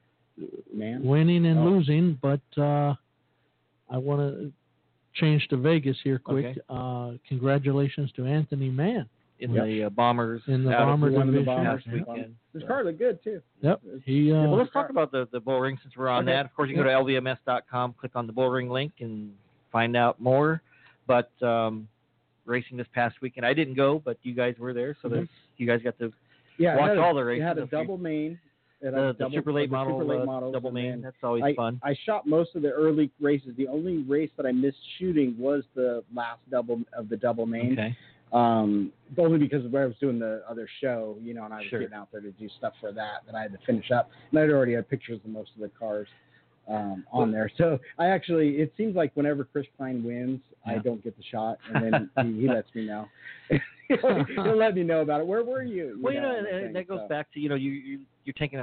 Man, winning and Oh. losing, but uh, I want to change to Vegas here quick. Okay. Uh, congratulations to Anthony Mann. in Yep. the uh, Bombers. In the out of Bomber one of the division. Bombers. last weekend. his car looked good too. Yep. He. Uh, Well, let's talk about the, the bull ring since we're on Okay. that. Of course, you can go to L V M S dot com, click on the bull ring link, and find out more. But um, racing this past weekend, I didn't go, but you guys were there, so Mhm. there's you guys got to Yeah, watch it had a, all the It races. had a If you- double main. It had the, a the double, super late the model, super late uh, models, double and main. then That's always I, fun. I shot most of the early races. The only race that I missed shooting was the last double of the double main. Okay. Um, only because of where I was doing the other show, you know, and I was Sure. getting out there to do stuff for that that I had to finish up. And I'd already had pictures of most of the cars um, on there. So I actually, it seems like whenever Chris Klein wins, I Yeah. don't get the shot, and then he, he lets me know. He'll let me know about it. Where were you? Well, you know, and and, and thing, that goes so. back to you know you, you you're taking a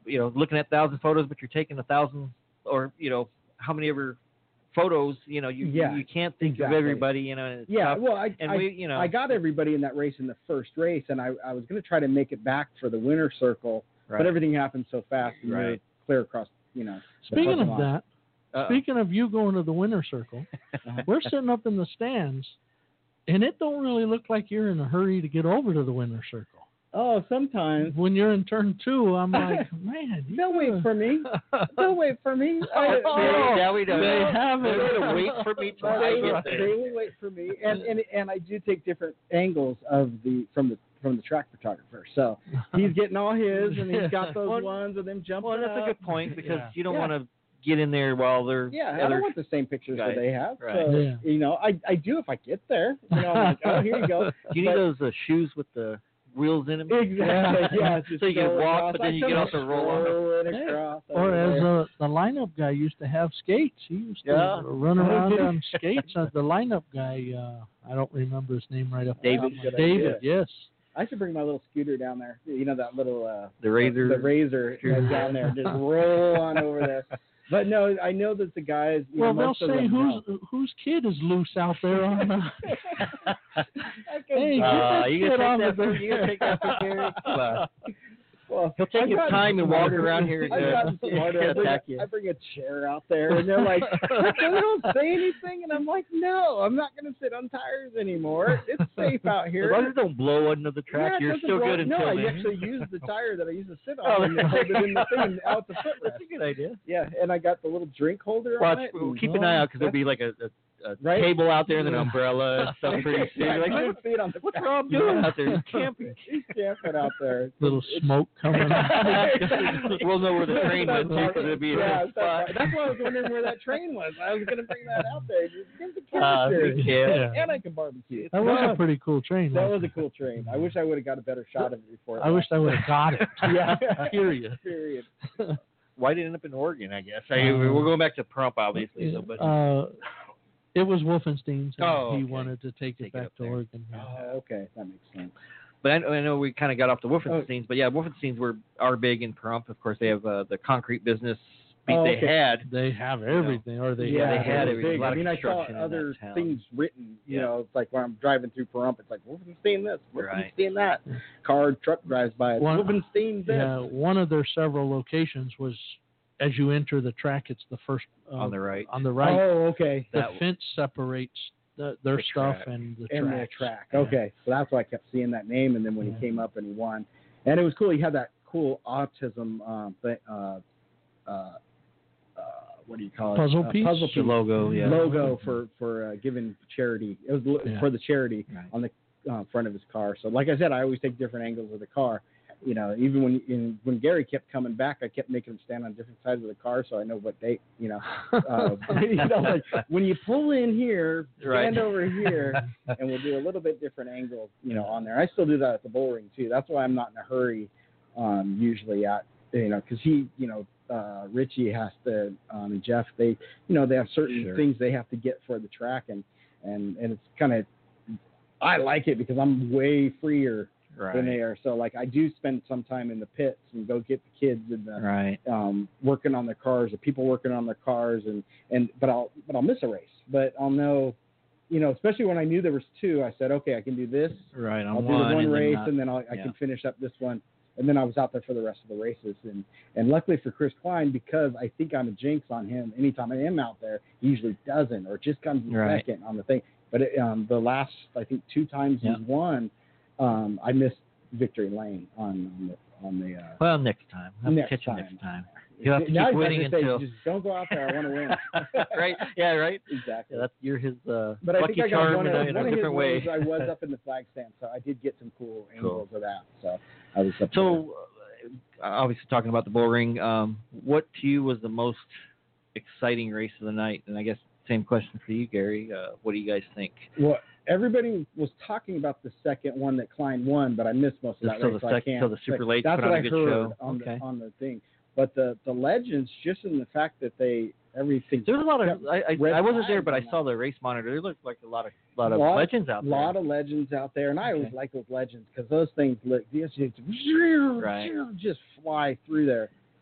you know, looking at a thousand photos, but you're taking a thousand or you know how many ever photos, you know, you Yeah, you can't think exactly. of everybody, you know. And it's Yeah, tough. well, I, and I, we, you know, I got everybody in that race in the first race, and I, I was going to try to make it back for the winner circle, right. but everything happened so fast, and we were Right. clear across, you know. the Speaking parking of lot. that, Uh-oh. speaking of you going to the winner circle, we're sitting up in the stands, and it don't really look like you're in a hurry to get over to the winner circle. Oh, sometimes. When you're in turn two, I'm like, man, you They'll wait gotta- for me. They'll wait for me. I, Oh, yeah, we don't. They haven't. They're gonna wait for me till I they, get they there. will wait for me, and, and and I do take different angles of the from the from the track photographer. So he's getting all his, and he's got those Well, ones of them jumping Well, that's up. a good point because Yeah. you don't Yeah. want to get in there while they're Yeah, I other don't want the same pictures guys. that they have. Right. So, Yeah. you know, I, I do if I get there. You know, I'm like, oh, here you go. Do you need But- those uh, shoes with the wheels in them? Exactly. Yeah. just So you can go walk, across. but then I you come can also roll on them. strolling Yeah. across Or over as there. uh, the lineup guy used to have skates. He used to Yeah. run Oh, around did he? on skates. Uh, the lineup guy, uh, I don't remember his name right up. David. top. Good David, idea. yes. I should bring my little scooter down there. You know that little uh, The razor. the razor Scooter. down there. Just roll on over there. But no, I know that the guys. You Well, know, they'll most of say them whose know. whose kid is loose out there on the. I can- Hey, get Uh, that you kid gonna off take of that? there. For, you gonna take that for Gary? Come on. Well, He'll take I've his gotten time and walk smarter. around here I've to- gotten smarter. yeah, I, bring, attack you. I bring a chair out there, and they're like, they don't say anything, and I'm like, no, I'm not going to sit on tires anymore. It's safe out As here. long as it don't blow under the track, Yeah, it you're doesn't still blow- good No, until I then. actually use the tire that I used to sit Oh, on and hold it in the thing out the footrest. That's a good idea. Yeah, and I got the little drink holder Watch, on it. we'll and- keep an eye out because there'll be like a, a, a Right. table out there and an umbrella and stuff pretty soon. Yeah, You're like, you what, can see it on the what's back. Rob doing out there? He's camping. He's camping out there. Little smoke coming out. We'll know where the train went to because it'll be a yeah, good that's, spot. that's why I was wondering where that train was. I was going to bring that out there. Just give the Uh, character. we can. And I can barbecue. That was No, a pretty cool train. That wasn't was a cool train. I wish I would have got a better shot of it before. it I wish left. I would have got it. Yeah. Period. Period. Why did it end up in Oregon, I guess? I, Uh, we're going back to Prump, obviously. So, but Uh, it was Wolfenstein's, and Oh, he okay. wanted to take, Take it it back up to there. Oregon. yeah. Oh, okay. That makes sense. But I, I know we kind of got off the Oh. Wolfensteins, but yeah, Wolfensteins were are big in Prump. Of course, they have uh, the concrete business beat Oh, they okay. had. They have everything, or they yeah, they had it it. was There was a big. lot I of mean, I saw construction in other that town. things written. You Yeah. know, it's like when I'm driving through Pahrump, it's like Wolfenstein this, Right. Wolfenstein that. Car, truck drives by it. One- Wolfenstein this. Yeah, one of their several locations was as you enter the track, it's the first uh, On the right. On the right, Oh, okay. the that- fence separates the, their The stuff track. and the And the tracks. track. Yeah. Okay, so that's why I kept seeing that name, and then when Yeah. he came up and he won, and it was cool. He had that cool autism um, thing. Uh, uh, uh, what do you call it? Puzzle Uh, piece? Puzzle The piece. logo, yeah. Logo for for uh, giving charity. It was lo- Yeah. for the charity Right. on the uh, front of his car. So, like I said, I always take different angles of the car. You know, even when in, when Gary kept coming back, I kept making him stand on different sides of the car so I know what date. You know, uh, you know, like when you pull in here, stand Right. over here, and we'll do a little bit different angle. You know, on there. I still do that at the bull ring too. That's why I'm not in a hurry. Um, usually at you know, because he, you know, uh, Richie has to um, and Jeff, they, you know, they have certain Sure. things they have to get for the track, and and and it's kind of, I like it because I'm way freer Right. than they are. So like I do spend some time in the pits and go get the kids and the, Right. um, working on their cars, the people working on their cars, and and but I'll but I'll miss a race, but I'll know, you know, especially when I knew there was two, I said, okay, I can do this. Right. On I'll do one, the one and then race, not- and then I'll, I yeah. can finish up this one. And then I was out there for the rest of the races, and and luckily for Chris Klein, because I think I'm a jinx on him. Anytime I am out there, he usually doesn't, or just comes in Right. second on the thing. But it, um, the last, I think, two times Yeah. he's won, um, I missed victory lane on on the on the. Uh, Well, next time. I'll Next catch you time. next time. You'll have to now keep he's winning about to say, until. just don't go out there. I want to win. right. Yeah. Right. Exactly. Yeah, that's you're his uh, But I lucky think I got charm one in of, a, in one a of his different way. rows I was up in the flag stand, so I did get some cool Cool. angles of that. So I was up there. So, uh, obviously, talking about the bull ring, um, what to you was the most exciting race of the night? And I guess same question for you, Gary. Uh, what do you guys think? Well, everybody was talking about the second one that Klein won, but I missed most of that So race. the so I sec- can't so the Super say- Lates That's put what on a I good heard show. on Okay. the on the thing. But the the legends, just in the fact that they everything. There's a lot kept of I, I, red I wasn't there, flags but I on saw that. the race monitor. There looked like a lot of lot of Lot- legends out A there. lot of legends out there, and I always Okay. like those legends because those things look just, just, Right. just fly through there.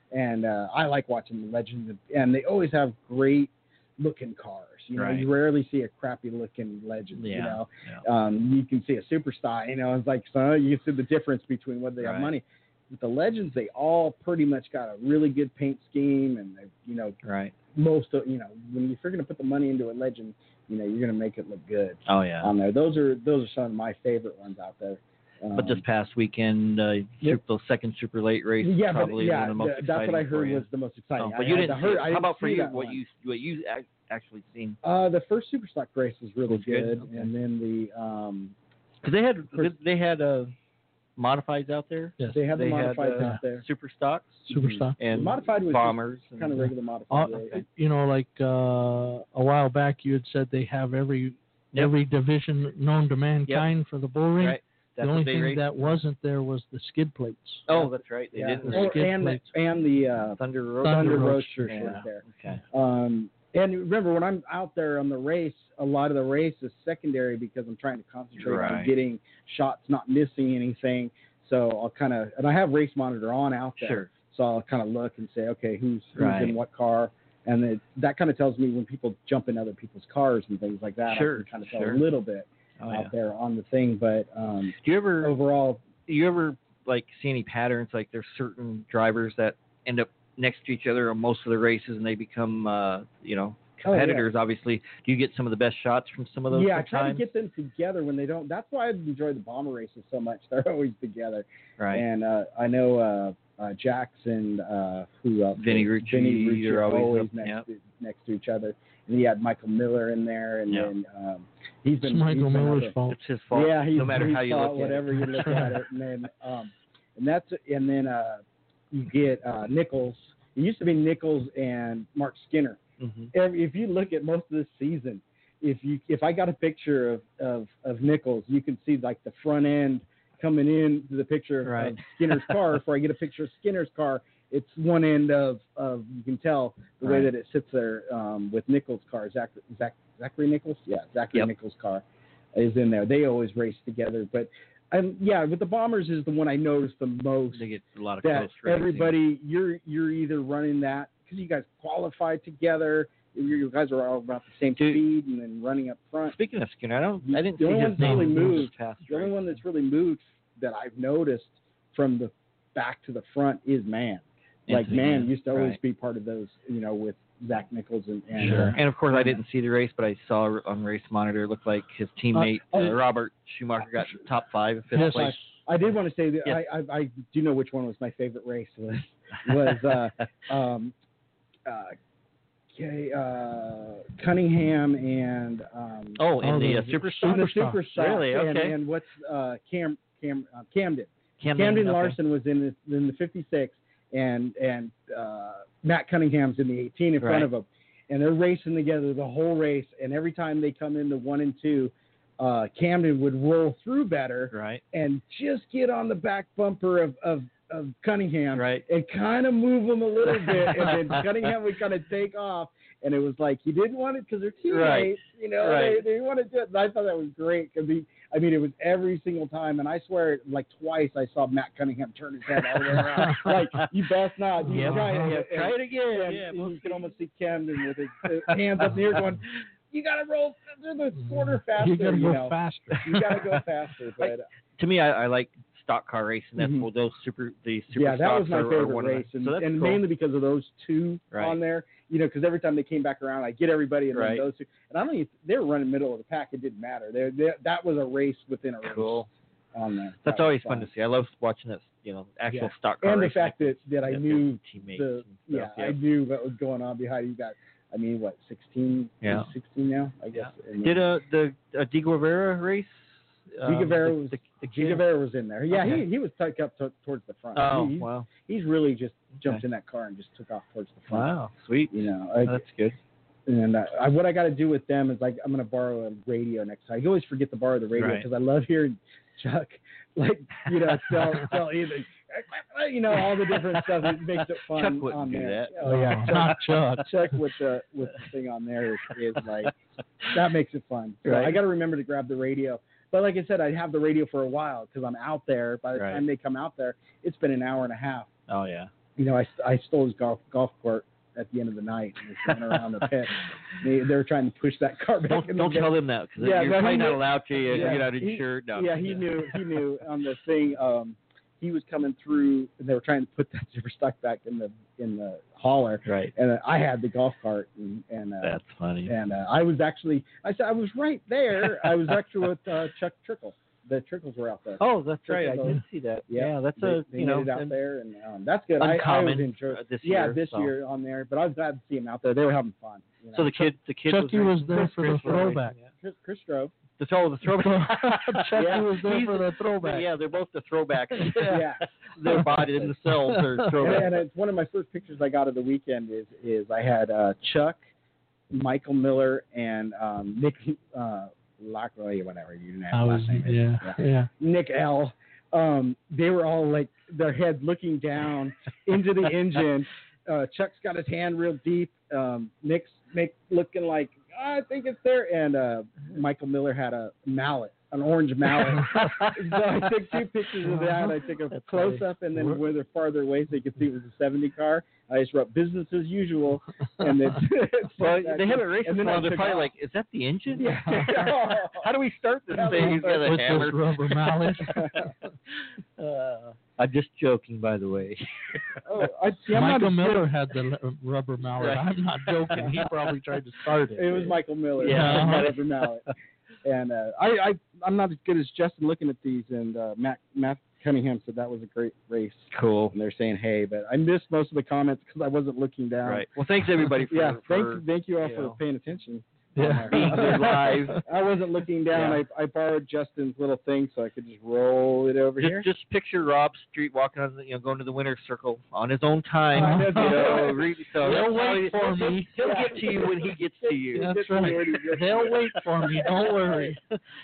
and uh, I like watching the Legends, and they always have great looking cars. You know, Right. you rarely see a crappy looking Legend. Yeah. You know, Yeah. um, you can see a Superstar. You know, it's like so you can see the difference between whether they Right. have money. With the Legends, they all pretty much got a really good paint scheme, and they, you know, Right. most of you know when you're going to put the money into a Legend, you know, you're going to make it look good Oh yeah. on there. Those are those are some of my favorite ones out there. Um, but this past weekend, uh, Yep. super, the second super late race, yeah, but probably yeah, one of the most th- that's what I exciting for heard you. was the most exciting. Oh, I- but you I- didn't. I heard, see, I how didn't about for see you? that What one. you what you ac- actually seen? Uh, the first Super Stock race was really Was good? good, Okay. and then the um, Because they had First- they had uh, modifieds out there. Yes. they had the They had, modifieds uh, out there. Super stocks Super stock. and The modified was bombers. and, kind of regular Uh, modified. race. okay. You know, like uh, a while back, you had said they have every Yep. every division known to mankind for the bull ring. Right. The That's only what they thing raced. that wasn't there was the skid plates. Oh, that's right. They Yeah. didn't. the Or- skid and the, plates. and the uh, Thunder Road. Thunder Thunder Roadster. Roadster was Yeah. there. Okay. Um, and remember, when I'm out there on the race, a lot of the race is secondary because I'm trying to concentrate on Right. getting shots, not missing anything. So I'll kind of, and I have race monitor on out there. Sure. So I'll kind of look and say, okay, who's, who's Right. in what car. And it, that kind of tells me when people jump in other people's cars and things like that. Sure, I can kind of tell sure. a little bit Oh, out yeah. there on the thing. But um, Do you ever overall, you ever like see any patterns? Like there's certain drivers that end up next to each other on most of the races, and they become uh, you know Oh, yeah. competitors. Obviously, do you get some of the best shots from some of those? yeah, I try to sometimes? get them together when they don't. That's why I enjoy the bomber races so much. They're always together. right. And uh, I know uh, uh, Jackson, uh, who else? Vinny Ricci, Vinny Ricci they're are always always up- next, yep. to, next to each other. And he had Michael Miller in there, and Yeah. then um, he's been It's Michael he's been out Miller's there. fault. It's his fault. Yeah, he's, no matter he's how you fault, look at whatever it. you look at it, and then um, and that's and then uh, you get uh, Nichols. It used to be Nichols and Mark Skinner. Mhm. Every, if you look at most of this season, if you if I got a picture of, of, of Nichols, you can see like the front end coming in to the picture of, Right. of Skinner's car. Before I get a picture of Skinner's car, it's one end of, of you can tell the way Right. that it sits there um, with Nichols' car. Zach, Zach, Zachary Nichols, yeah, Zachary Yep. Nichols' car is in there. They always race together, but um, yeah, with the Bombers is the one I noticed the most. They get a lot of That close racing. everybody, you're you're either running that because you guys qualified together. You you guys are all about the same Dude. speed, and then running up front. Speaking of Skinner, I don't. I didn't The see only his one that's name really in this moved- past The only race. one that's really moved that I've noticed from the back to the front is Man. Like Anthony Man Mann, used to always right. be part of those, you know, with Zach Nichols and, and Sure. uh, And of course, I didn't see the race, but I saw on Race Monitor it looked like his teammate Uh, uh, Robert Schumacher got top five, fifth Yes. place. I did want to say that Yes. I, I I do know which one was my favorite race was was uh, um, uh, okay, uh, Cunningham and um, oh, in Oh, the the uh, Superstar. in the Superstar. Super Stock, Really? and, Okay. and what's uh, Cam Cam uh, Camden Camden, Camden okay. Larson was in the in the fifty-six, and and uh, Matt Cunningham's in the eighteen in front Right. of him, and they're racing together the whole race. And every time they come into one and two, uh, Camden would roll through better Right. and just get on the back bumper of of, of Cunningham Right. and kind of move him a little bit, and then Cunningham would kind of take off. And it was like he didn't want it because they're teammates, Right. you know. Right. They, they wanted to. And I thought that was great because he. I mean, it was every single time, and I swear, like twice, I saw Matt Cunningham turn his head all the way around. Like, you best not. You Yeah, try it. yeah, And- try it again. and Yeah, you we'll can almost see Camden with his uh, hands up in the air going, "You got to roll through the quarter faster." You gotta you go know. faster. You got to go faster. But uh, To me, I, I like stock car racing. That's Mhm. well, those super the super yeah, that was stocks my are, are favorite one of the- race, and, so that's and cool. mainly because of those two Right. on there. You know, because every time they came back around, I get everybody, and Right. then those two. And I don't even. They were running middle of the pack. It didn't matter. They, they, that was a race within a race Cool. on there. That's That was always fun to see. I love watching this, you know, actual Yeah. stock car And the racing. fact that, that I Yeah, knew teammates the and yeah, stuff, I knew what was going on behind you. Got, I mean, what sixteen? Yeah. sixteen now, I guess. And Did uh, the uh, Di Guevara race? Di Guevara the, was- the, the G. kid? Guevara was in there. Yeah, Okay. he he was tucked up to, towards the front. Oh, he, he's, wow. he's really just jumped Okay. in that car and just took off towards the front. Wow, sweet. You know, I, That's good. and uh, I, what I got to do with them is like I'm going to borrow a radio next time. I always forget to borrow the radio Right. because I love hearing Chuck, like you know, tell tell either, you know, all the different stuff. It makes it fun. Chuck wouldn't on do there. that. Oh yeah, No, not Chuck. Chuck with the with the thing on there is, is like that makes it fun. So Right. I got to remember to grab the radio. But like I said, I have the radio for a while because I'm out there. By the Right. time they come out there, it's been an hour and a half. Oh yeah. you know, I, I stole his golf golf cart at the end of the night and was running around the pit. They, they were trying to push that car back. Don't, in don't the tell pit. them that because Yeah, you're no, he probably not knew- allowed to. You Yeah, get out he- insured. No. Yeah, he knew. He knew on the thing. Um, he was coming through, and they were trying to put that super stock back in the in the hauler. Right. And uh, I had the golf cart, and, and uh, That's funny. and uh, I was actually, I said I was right there. I was actually with uh, Chuck Trickle. The Trickles were out there. Oh, that's right. I Trickle. did see that. Yeah, Yeah, that's they, a they you made know it out and- there, and um, that's good. I, I Uncommon, was enjoy- uh, this yeah, year, this so. year on there, but I was glad to see them out there. They were having fun. You know? So the kid, the kid Chucky was, was there for the Chris was throwback. racing, yeah. Chris, Chris drove. The throw, the throwback. Chucky Yeah. was there He's- for the throwback. Yeah, they're both the throwbacks. Yeah. Their body themselves are And, throwbacks. and it's one of my first pictures I got of the weekend is is I had uh, Chuck, Michael Miller, and um, Nick uh, Lockley, whatever you know I his was, last name is. yeah, yeah. Nick L. Um, they were all like their head looking down into the engine. Uh, Chuck's got his hand real deep. Um, Nick's Nick looking like I think it's there, and uh, Michael Miller had a mallet, an orange mallet. So I took two pictures of that. I took a That's close funny. up, and then when they're farther away, so you could see it was a seventy car. I just wrote business as usual, and then Well, they haven't raced and this then I long. They're took probably off. like, "Is that the engine? Yeah. How do we start this Yeah, thing?" He's got a With hammer. this rubber mallet. Uh, I'm just joking, by the way. Oh, I, see, I'm not Michael as Miller good- had the le- rubber mallet. Right. I'm not joking. He probably tried to start it. It was Michael Miller. Yeah. Yeah, rubber mallet. And uh, I, I, I'm not as good as Justin looking at these. And uh, Matt, Matt Cunningham said that was a great race. Cool. And they're saying, hey, but I missed most of the comments because I wasn't looking down. Right. Well, thanks everybody for, Yeah. for Thank, thank you all you for know. paying attention. Yeah. being there live. I wasn't looking down. Yeah. I, I borrowed Justin's little thing so I could just roll it over Just, here. just picture Rob Street walking on, the, you know, going to the winner's circle on his own On time. his you own know, time. re- so They'll that's how wait he- for he'll- me. He'll Yeah. get to you when he gets to you. That's Get to right. where he gets They'll to. wait for me. Don't worry.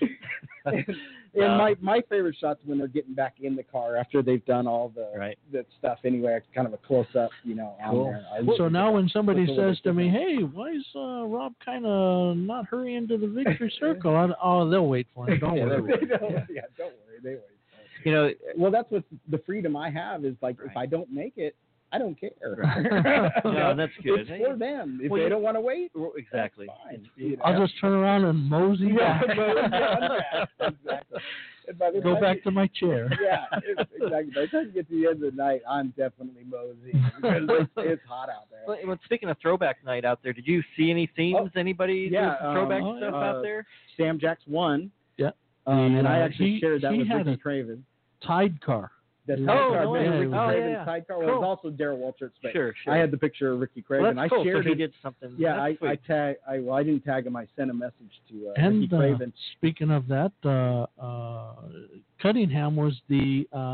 and and my, my favorite shots when they're getting back in the car after they've done all the Right. that stuff anyway. It's kind of a close up, you know, on Cool. there. I So now when somebody Looks a little says to bit me, "Hey, why is uh, Rob kind of not hurrying to the victory circle?" I, oh, they'll wait for him. Don't yeah, worry. they don't, yeah, don't worry, they wait. You know, Well, that's what the freedom I have is like Right. if I don't make it, I don't care. No, that's good. It's for them. If Well, they you- don't want to wait, well, exactly. that's fine. It's- You know? I'll just turn around and mosey yeah, back. yeah, exactly. And by the Go time back you- to my chair. Yeah, it's- exactly. By the time you get to the end of the night, I'm definitely mosey because it's, it's hot out there. Well, well, speaking of throwback night out there, did you see any themes? Oh, Anybody yeah, doing some throwback um, stuff uh, out there? Sam Jacks won. Yeah. Um, and I Yeah, actually he- shared that he with had Ricky a- Craven. Tide car. The Oh, sidecar, no I made way. Ricky Oh, Craven's yeah, yeah. sidecar. Well, Cool. it was also Darrell Waltrip's, but Sure, sure. I had the picture of Ricky well, Craven. that's I cool. shared so he it. did something. Yeah, I, that's I sweet. tag. I well, I didn't tag him. I sent a message to uh, And Ricky uh, Craven. speaking of that, uh, uh, Cunningham was the uh,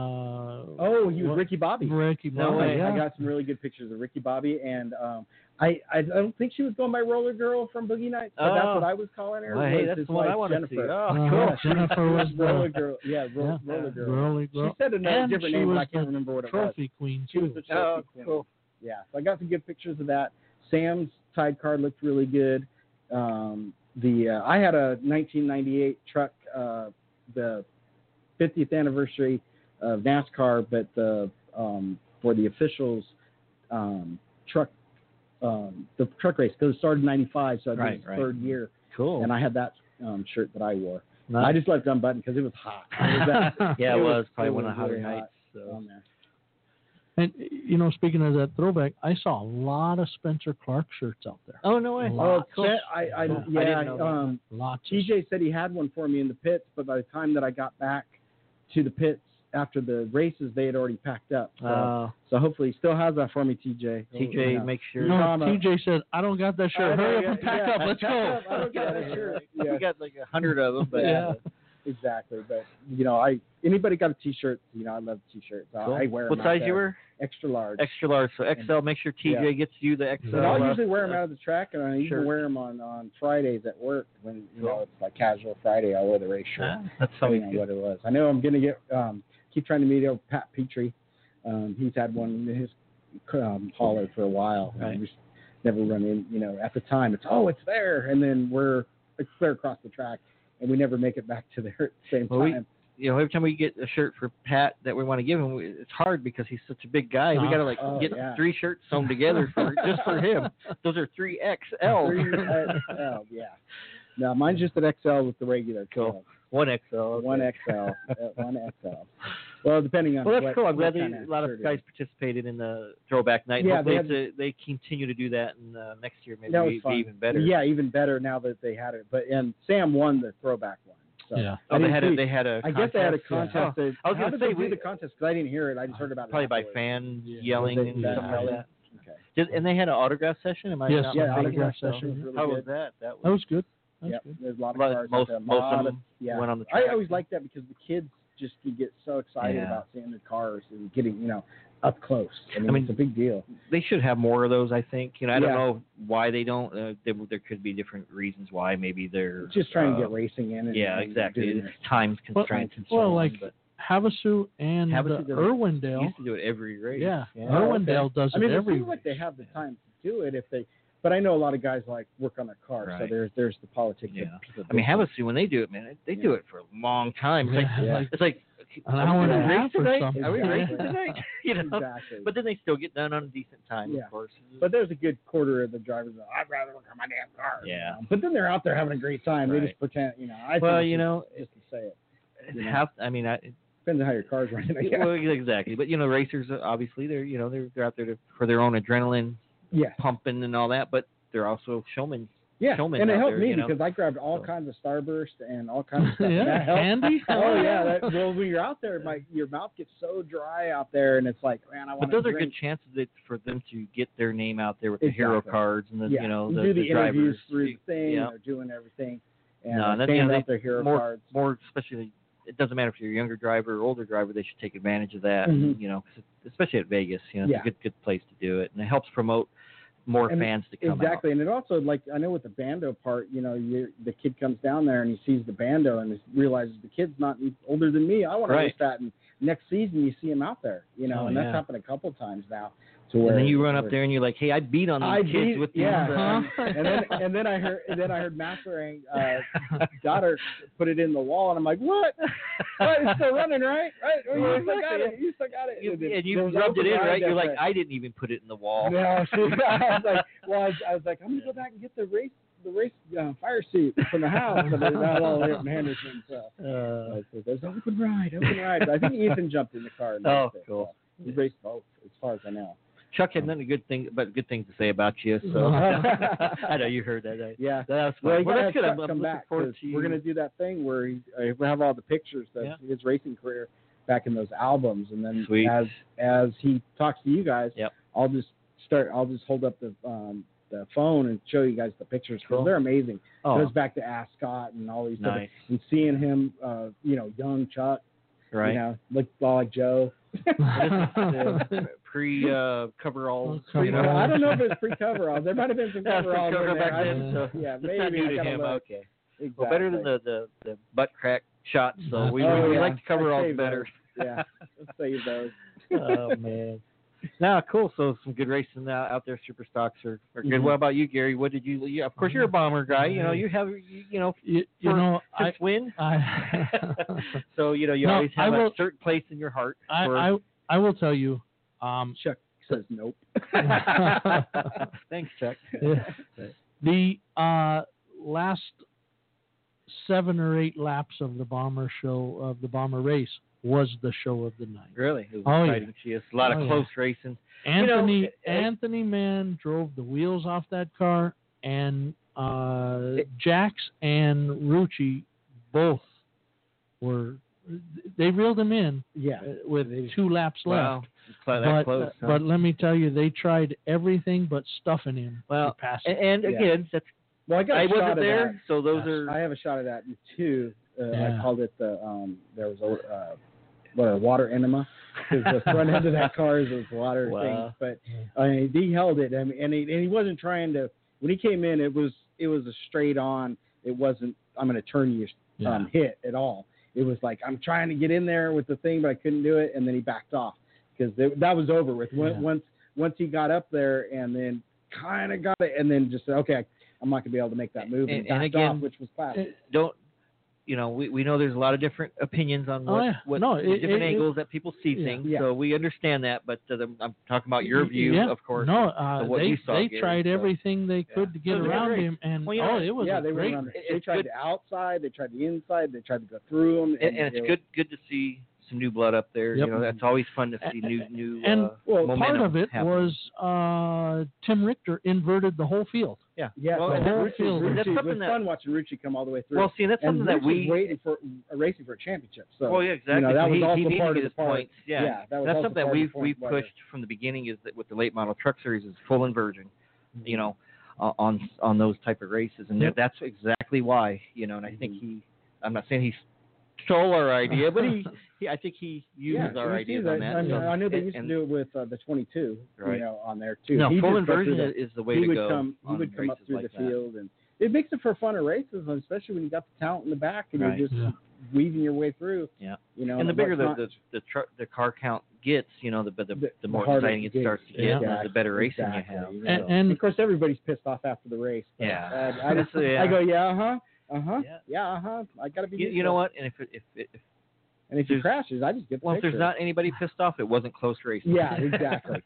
Oh, he was what- Ricky Bobby. Ricky No Bobby, way. yeah. I got some really good pictures of Ricky Bobby, and um, I, I I don't think she was going by Roller Girl from Boogie Nights, but that's Oh. what I was calling her. Well, hey, was that's his the one wife, I want to see. Jennifer. Oh, Uh-huh. cool. Jennifer was Roller the Girl. Yeah, Ro- yeah, Roller Girl. Roller She Girl. said another And different she name, but was I can't the remember what it was. trophy queen She was too. the trophy Oh, queen. cool. Yeah, so I got some good pictures of that. Sam's sidecar looked really good. Um, the uh, I had a nineteen ninety-eight truck, uh, the fiftieth anniversary of NASCAR, but the um, for the officials um, truck um, the truck race because it started in ninety-five, so I did Right, its right. third year, Cool. and I had that um, shirt that I wore. Nice. I just left it unbuttoned because it was hot. It was that- yeah, it it was was- probably it one was of the hotter really hot nights. So. on there. And you know, speaking of that throwback, I saw a lot of Spencer Clark shirts out there. Oh no way! A Oh, lot. Chet, I, I, Yeah. I yeah, didn't know that. um, Lots. T J said he had one for me in the pits, but by the time that I got back to the pits after the races, they had already packed up. So, Uh, so hopefully he still has that for me, T J. T J, Yeah. make sure. of, no, Drama. T J said, "I don't got that I shirt. know, Hurry yeah, up and pack yeah. up. Let's Pack go." up. I don't got that shirt. Yeah. We got like a hundred of them, but Yeah. Exactly, but you know, I anybody got a T-shirt? You know, I love T-shirts. I- Cool. I wear them. What out size there. you were? Extra large. Extra large. So X L. Make sure T J Yeah. gets you the X L. And I'll uh, usually wear them out of the track, and I even Sure. wear them on, on Fridays at work when you Cool. know it's like casual Friday. I'll wear the race shirt. Ah, that's always Depending on good. what it was. I know I'm gonna get um, keep trying to meet up with Pat Petrie. Um, he's had one in his um, hauler for a while. Right. And we just never run in. You know, at the time it's oh it's there, and then we're it's clear across the track, and we never make it back to there at the same Well, we- time. you know, every time we get a shirt for Pat that we want to give him, we- it's hard because he's such a big guy. We got to like Oh, get yeah. three shirts sewn together for just for him. Those are three X L. Three X L, yeah. No, mine's just an X L with the regular Cool. tail. One X L. Okay. One X L. uh, one X L. Well, depending on Well, that's what, cool. I'm what glad they, kind a lot of shirt it guys is. participated in the throwback night. Yeah, Hopefully they it's a, they continue to do that, and uh, next year maybe That was be, fun. be even better. Yeah, even better now that they had it. But and Sam won the throwback one. So Yeah. I Oh, they didn't had a, see- they had a. I guess they had a contest? contest. Yeah. That- I was how gonna did say, they do we- the contest because I didn't hear it. I just heard about it. Probably by afterwards. fans Yeah. yelling Was it and that stuff like early? that. Okay. Did, and they had an autograph session. Am I Yes, not Yeah, mistaken? autograph so session. it was really How good. was that? That was, That was good. That was Yep, good. there's a lot of But cars. most- out there. most of Lot them yeah. went on the I track. always like that because the kids just can get so excited Yeah. about seeing the cars and getting, you know, up close. I mean, I mean, it's a big deal. They should have more of those. I think. You know, I don't Yeah. know why they don't. Uh, there, there could be different reasons why. Maybe they're Just trying uh, to get racing in. And, Yeah, and exactly. doing It's it. times Well, constraints and so well, on. like but Havasu and Havasu uh, does it. They Irwindale. used to do it every race. Yeah, yeah. Oh, Irwindale does I mean, it it every seems like race. they have the time to do it if they. But I know a lot of guys like work on their cars, so Right. there's there's the politics. Yeah. Of people I mean, doing Havasu when they do it, man, they do it for a long time. It's like, Yeah. Yeah. it's like An are hour we and a gonna race half or tonight? something. Are we Exactly. racing tonight? you know. Exactly. But then they still get done on a decent time, Yeah. of course. But there's a good quarter of the drivers that I'd rather work on my damn car. you Yeah. know. But then they're out there having a great time. They Right. just pretend, you know. I Well, think it's you just- know, just to say it. you know. Half, I mean, I, Depends on how your car's running. I guess. well, exactly. But you know, racers uh, obviously they're you know they're they're out there to, for their own adrenaline Yeah. pumping and all that, but they're also showmen. Yeah. showmen And it out helped there, me you know. because I grabbed all So. kinds of Starburst and all kinds of stuff. Yeah, and that helped. candy? Oh yeah. That, well, when you're out there, my your mouth gets so dry out there, and it's like, man, I want But those to are drink. good chances that, for them to get their name out there with the hero Exactly. cards and the Yeah. you know You the, do the, the interviews drivers. through the thing. Yeah. And they're doing everything. And No, uh, and that's, you stand know, out their hero more, cards. more especially, it doesn't matter if you're a younger driver or older driver. They should take advantage of that. Mhm. You know, 'cause it- especially at Vegas, you know, it's Yeah. a good good place to do it, and it helps promote more And fans to come Exactly, and it also, like, I know with the bando part, you know, you the kid comes down there and he sees the bando and he realizes the kid's not he's older than me. I want to Right. race that, and next season you see him out there, you know, Oh, and yeah. that's happened a couple times now. To out. where And then you run up where- there and you're like, "Hey, I beat on these I kids beat, with these." yeah, uh, and, and then and then I heard and then I heard Masterang uh, daughter put it in the wall, and I'm like, what? What? It's still running, right? Right? Oh, you still got it. You still got it. You, And it- and you there was rubbed it open in, ride right? You're that like, day. I didn't even put it in the wall. No, see, I was like, well, I was, I was like, I'm gonna go back and get the race, the race uh, fire seat from the house, but they're not all there in Henderson. So Uh, I said, there's an open ride, open ride. I think Ethan jumped in the car. And Oh, raced it, cool. so he raced both, as far as I know. Chuck had nothing good thing, but good things to say about you. So I know you heard that. Right? Yeah. That's fun. Well, Well, you gotta that's good. have I'm, Chuck I'm come looking back forward 'cause to you. we're gonna do that thing where he, uh, we have all the pictures of Yeah. his racing career back in those albums, and then Sweet. as as he talks to you guys, Yep. I'll just start. I'll just hold up the um, the phone and show you guys the pictures because Cool. they're amazing. Oh, Goes back to Ascot and all these nice. different, and seeing him, uh, you know, young Chuck, Right. you know, look all like Joe. The pre uh, coveralls. Coveralls. You know? I don't know if it's pre-coveralls. There might have been some Yeah, some coveralls in cover there. back I- then, so yeah, it's maybe not new I to gotta him. look. Okay. Exactly. Well, better than the, the, the butt crack shots. So we, Oh, we yeah. like the coveralls Save better. those. Yeah, let's save those. Oh man. No, cool. So some good racing out, out there. Super stocks are, are good. Mhm. What about you, Gary? What did you? you of course, you're a bomber guy. You know, you have you, you know you, you for- know, I, since when? I, So you know you No, always have I a will- certain place in your heart. I, for, I, I will tell you, um, Chuck says nope. Thanks, Chuck. the uh, last seven or eight laps of the bomber show of the bomber race was the show of the night. Really, it was Oh, yeah. exciting. She has a lot Oh, of yeah. close racing. You know, Anthony it- it- Anthony Mann drove the wheels off that car, and uh, Jax and Rucci both were they reeled him in Yeah. uh, with two laps Wow, left. it's that But, close. uh, huh? but let me tell you, they tried everything but stuffing him. Well, to pass and, him. and Yeah. again, that's Well, I got a I shot wasn't of there, that. so those Yes. are I have a shot of that too. Uh, Yeah. I called it the um. There was a uh, what a water enema because the front end of that car is those water Wow. things. But I mean, he held it. I mean, and he and he wasn't trying to. When he came in, it was it was a straight on. It wasn't. I'm going to turn you um, hit at all. It was like I'm trying to get in there with the thing, but I couldn't do it, and then he backed off because that was over with. When, Yeah. Once once he got up there and then kind of got it, and then just said, okay, I'm not going to be able to make that move, and, And- and backed again, off, which was classic. don't you know, we, we know there's a lot of different opinions on Oh, what, yeah. what No, it- different it- angles that people see yeah. things. Yeah. So we understand that, but uh, the, I'm talking about your view, yeah. of course. No, of uh, what they you saw, they Gary, tried so. everything they could Yeah. to get So they're around great. him, and Well, you know, oh, it was yeah, a they great. went on. It- They it's tried good. the outside. They tried the inside. They tried to go through them. And, and it's it was- good good to see some new blood up there. Yep. You know, that's always fun to see new new And, uh, well, part momentum of it happening. was uh, Tim Richter inverted the whole field. yeah. Yeah, Well, so and whole Rucci, field- Rucci, that's it something was that- fun watching Rucci come all the way through. Well, see, that's and something that Rucci we. was waiting for uh, racing for a championship. So, well, yeah, exactly. You know, that So was he, also he needed part to of get the his part. points. Yeah, Yeah, that was that's also something that part of the we've point we've why the- pushed from the beginning is that with the late model truck series is full inversion. You know, uh, on on those type of races, and Yep. that's exactly why. You know, and I think Mm-hmm. he. I'm not saying he stole our idea, but he, he I think he uses yeah, our we see ideas that. on that. I, mean, so- I know they and- used and- to do it with uh, the twenty-two, Right. you know, on there too. No, He full just go through inversion the- is the way he to would go. come. He on would come up races through like the that. field, and it makes it for funner races, especially when you got the talent in the back and Right. you're just Yeah. weaving your way through. Yeah. You know, And the but bigger the not- the the, truck, the car count gets, you know, the the, the, The- the more the harder exciting it it starts to gets. get, and Exactly, the better racing exactly, you have. you And- know. and- of course, everybody's pissed off after the race. but, Yeah. uh, I, just, Yeah. I go, yeah, uh huh, uh huh, Yeah. yeah, uh huh. I gotta be. You, you know what? And if it, if it, if And if he there's- crashes, I just get the well, if there's picture. not anybody pissed off, it wasn't close racing. Yeah, exactly.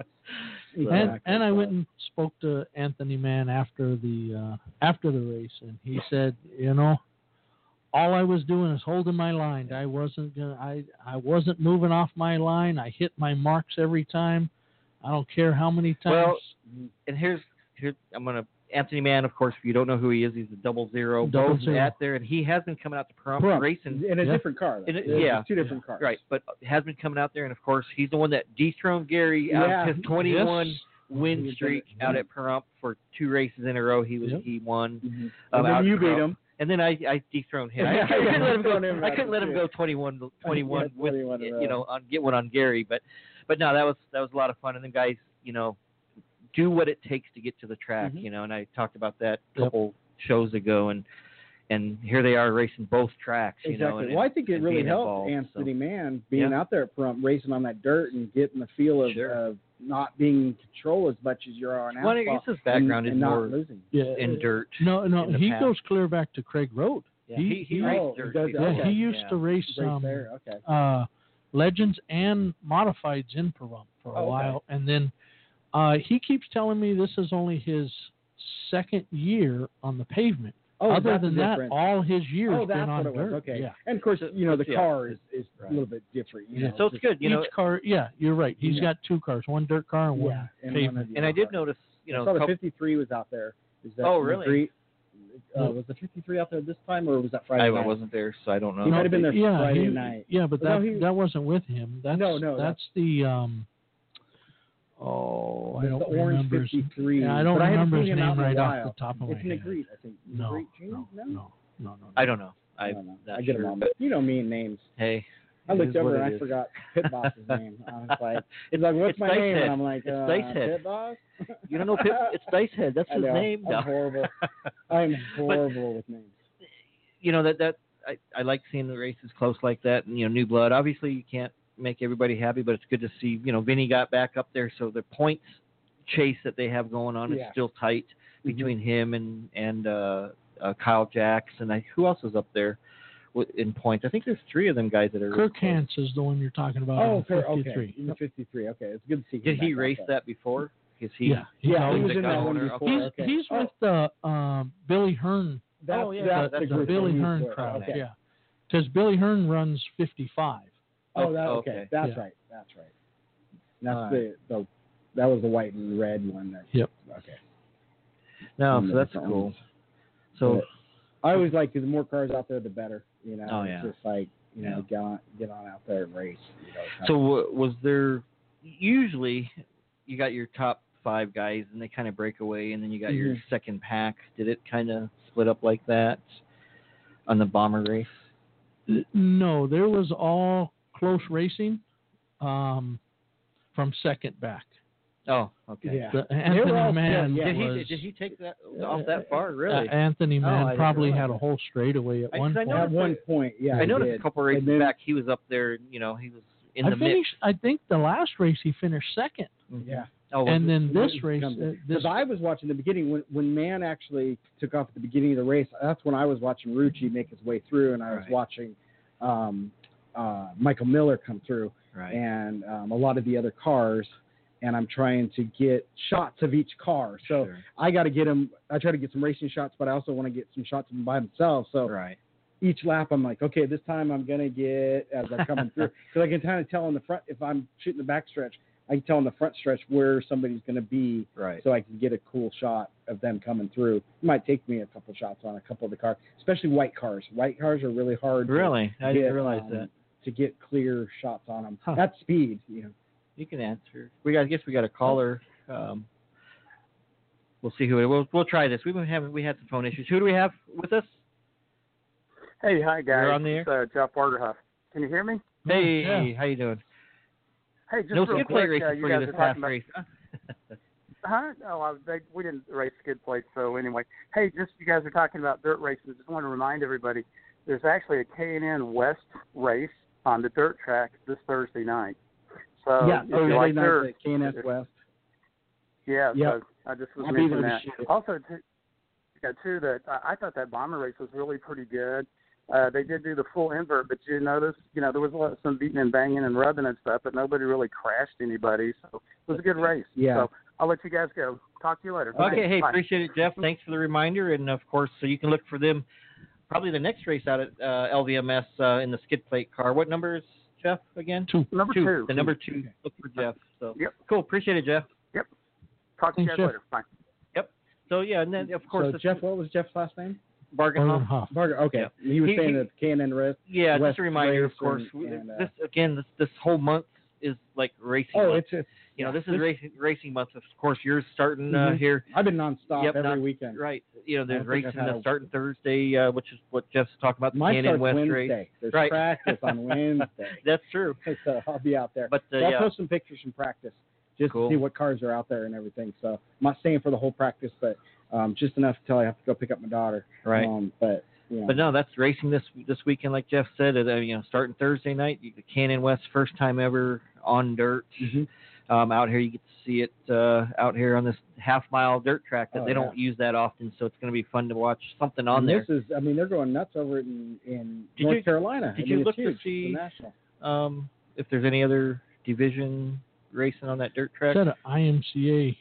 And Exactly. and I So- went and spoke to Anthony Mann after the uh, after the race, and he said, you know, all I was doing is holding my line. I wasn't gonna, I I wasn't moving off my line. I hit my marks every time. I don't care how many times. Well, and here's here I'm gonna Anthony Mann, of course. If you don't know who he is, he's a double zero, Double both zero. at there, and he has been coming out to Pahrump Pahrump, racing. in a Yeah. different car. Though. In a- It's yeah. two different cars. Right, but has been coming out there, and of course, he's the one that dethroned Gary Yeah. out of his twenty-one Yes. win He did streak it. out at Pahrump for two races in a row. He was Yep. he won, Mhm. um, And then out you at beat Pahrump. him. and then I, I dethroned him. I, Yeah, I couldn't yeah, let him go. thrown him I out couldn't of let the him field. go twenty-one, twenty-one Yeah, with twenty-one in a you row. know on get one on Gary, but but no, that was that was a lot of fun, and then guys, you know, do what it takes to get to the track, Mhm. you know, and I talked about that a Yep. couple shows ago, and and here they are racing both tracks, you Exactly. know. And, well, I think it and really being helped involved, Anthony so. Mann being Yeah. out there at Pahrump, racing on that dirt and getting the feel of, Sure. of not being in control as much as you are on Well, I asphalt. guess his background and, is and not more losing. yeah, in dirt. No, no, in the he past. goes clear back to Craig Road. Yeah, he- he, he, he- raced Oh, dirt. he does- before. Yeah, okay. he used Yeah. to race Race um, there. Okay. uh, Legends and Modifieds in Pahrump for a Oh, okay. while, and then uh, he keeps telling me this is only his second year on the pavement. Oh, Other that's than the that, difference. all his years Oh, been that's on what it was. dirt. Okay. Yeah. And of course, So- you know, the yeah. car is, is Right. a little bit different. You Yeah. know, So it's just- good, you know. Each car, yeah, you're right. He's Yeah. got two cars, one dirt car and one Yeah. And, pavement. one of the And I other did cars. notice, you I know, saw the couple- fifty-three was out there. Is that Oh, the really? Great- Uh, No. was the fifty-three out there this time, or was that Friday I night? wasn't there, so I don't know. He might have been there yeah, Friday he- night. Yeah, but But no, that he- that wasn't with him. That's, No, no, that's the um. Oh, I It's don't the orange remember. his- fifty-three. Yeah, I don't but I haven't remember his seen him name out in a right off while. the top of It's my head. Negrete, I think. No, Negrete Jeans? no, no, no, no, no. I don't know. I I'm don't know. not I get sure, them all. but You know me and names. hey, I it looked is over what and it I is. forgot Pit Boss's name. I was like, It's he's like, what's it's my Dice name? Head. And I'm like, It's uh, Dice Head. Pit Boss? You don't know Pip? It's Dicehead. That's I his know. name. I'm No. horrible. I'm horrible with names. You know that that I, I like seeing the races close like that, and you know, new blood. Obviously, you can't make everybody happy, but it's good to see. You know, Vinny got back up there, so the points chase that they have going on Yeah. is still tight between him and and uh, uh, Kyle Jacks, and I, who else is up there with, in points? I think there's three of them guys that are. really Kirk close. Hans is the one you're talking about. Oh, in fair, fifty-three. okay. In the fifty-three. Okay, it's good to see. him Did he back race up. that before? Is he? Yeah, he's Yeah, he always was the in that gun one owner? before. He's okay. he's oh, with the um, Billy Hearn, that's, Oh, yeah, that's, that's the the group the Billy that he's Hearn with. crowd. Okay. Yeah, because Billy Hearn runs fifty-five. Oh, that, Oh, okay. okay. That's Yeah. right. That's right. That's All the, the that was the white and red one. That, Yep. Okay. No, And so the that's different cool. ones. So But I always like the more cars out there, the better. You know, Oh, it's yeah. just like you know, Yeah. get on get on out there and race. You know, kind So of- w- was there usually you got your top five guys and they kind of break away, and then you got your Mhm. second pack. Did it kind of split up like that on the bomber race? No, there was all close racing um, from second back. Oh, okay. yeah. The, They were Anthony all Mann still- yeah. Did he was did he take that off that far? uh, Really? Anthony Oh, I Mann didn't probably realize had a that. whole straightaway at I- one 'cause I point. know At one point, yeah. I he noticed did. a couple races And then- back he was up there. You know, he was in I the finished. I think the last race he finished second. mix. Yeah. Oh, and then When this it race, comes uh, in. this 'Cause I was watching the beginning when when Man actually took off at the beginning of the race. That's when I was watching Rucci make his way through, and I was Right. watching um, uh, Michael Miller come through, right. and um, a lot of the other cars. And I'm trying to get shots of each car. So Sure. I got to get them. I try to get some racing shots, but I also want to get some shots of them by themselves. So Right. each lap, I'm like, okay, this time I'm gonna get as I'm coming through, because I can kind of tell in the front if I'm shooting the back stretch, I can tell in the front stretch where somebody's gonna be, Right. so I can get a cool shot of them coming through. It might take me a couple shots on a couple of the cars, especially white cars. White cars are really hard. Really? to I get, didn't realize um, that. to get clear shots on them. Huh. That's speed, you know. You can answer. We got. I guess we got a caller. Um, we'll see who. It, we'll we'll try this. We've been having. We had some phone issues. Who do we have with us? Hey, hi guys. You're on the air? It's uh, Jeff Waterhuff. Can you hear me? Hey, Yeah. how you doing? Hey, just No real skid plate quick, uh, racing you for guys you are this talking past about, race. Huh? Huh? No, I, they, we didn't race skid plates. So anyway, hey, just you guys are talking about dirt races. Just want to remind everybody, there's actually a K and N West race on the dirt track this Thursday night. So yeah, if Thursday you like night dirt, at K and S West. yeah. Yep. So I just was I'll be mentioning there that. to shoot it. Also, too, yeah, too, that I, I thought that bomber race was really pretty good. Uh, they did do the full invert, but you notice, you know, there was a lot, some beating and banging and rubbing and stuff, but nobody really crashed anybody. So it was a good race. Yeah. So I'll let you guys go. Talk to you later. Okay, hey, Bye. appreciate it, Jeff. Thanks for the reminder, and of course, so you can look for them. Probably the next race out at uh, L V M S uh, in the skid plate car. What number is Jeff again? Two. Number two. The number two. Look for Jeff. So Yep. cool. Appreciate it, Jeff. Talk to you Thanks, guys Jeff. later. Bye. So yeah, and then of course So it's Jeff, what was Jeff's last name? Bargain Bargain Huff. Huff. Barger. Okay, Yeah. he was He- saying he- that K and N West. Yeah, West just a reminder, race of course. and- we- and, uh, this again, this this whole month is like racing. Oh, month. it's a, you know, this is this- racing racing month. Of course, yours starting uh, Mhm. here. I've been nonstop Yep, every non- weekend. Right. You know, there's don't think I've racing had that's a- starting Thursday, uh, which is what Jeff's talking about. The Mine K and N starts West Wednesday. race. There's Right. practice on Wednesday. That's true. So I'll be out there. But uh, So I'll yeah, post some pictures from practice just Cool. to see what cars are out there and everything. So I'm not staying for the whole practice, but um, just enough until I have to go pick up my daughter. right. Um, but you know, But no, that's racing this this weekend, like Jeff said. Uh, you know, starting Thursday night, you- the K and N West, first time ever on dirt. Mhm. Um, out here, you get to see it uh, out here on this half mile dirt track that Oh, they don't use that often. So it's going to be fun to watch something on and there. This is, I mean, they're going nuts over it in, in Did North you- Carolina. did I you mean, look it's to huge. see- It's a national. Um, if there's any other division racing on that dirt track. Said I M C A.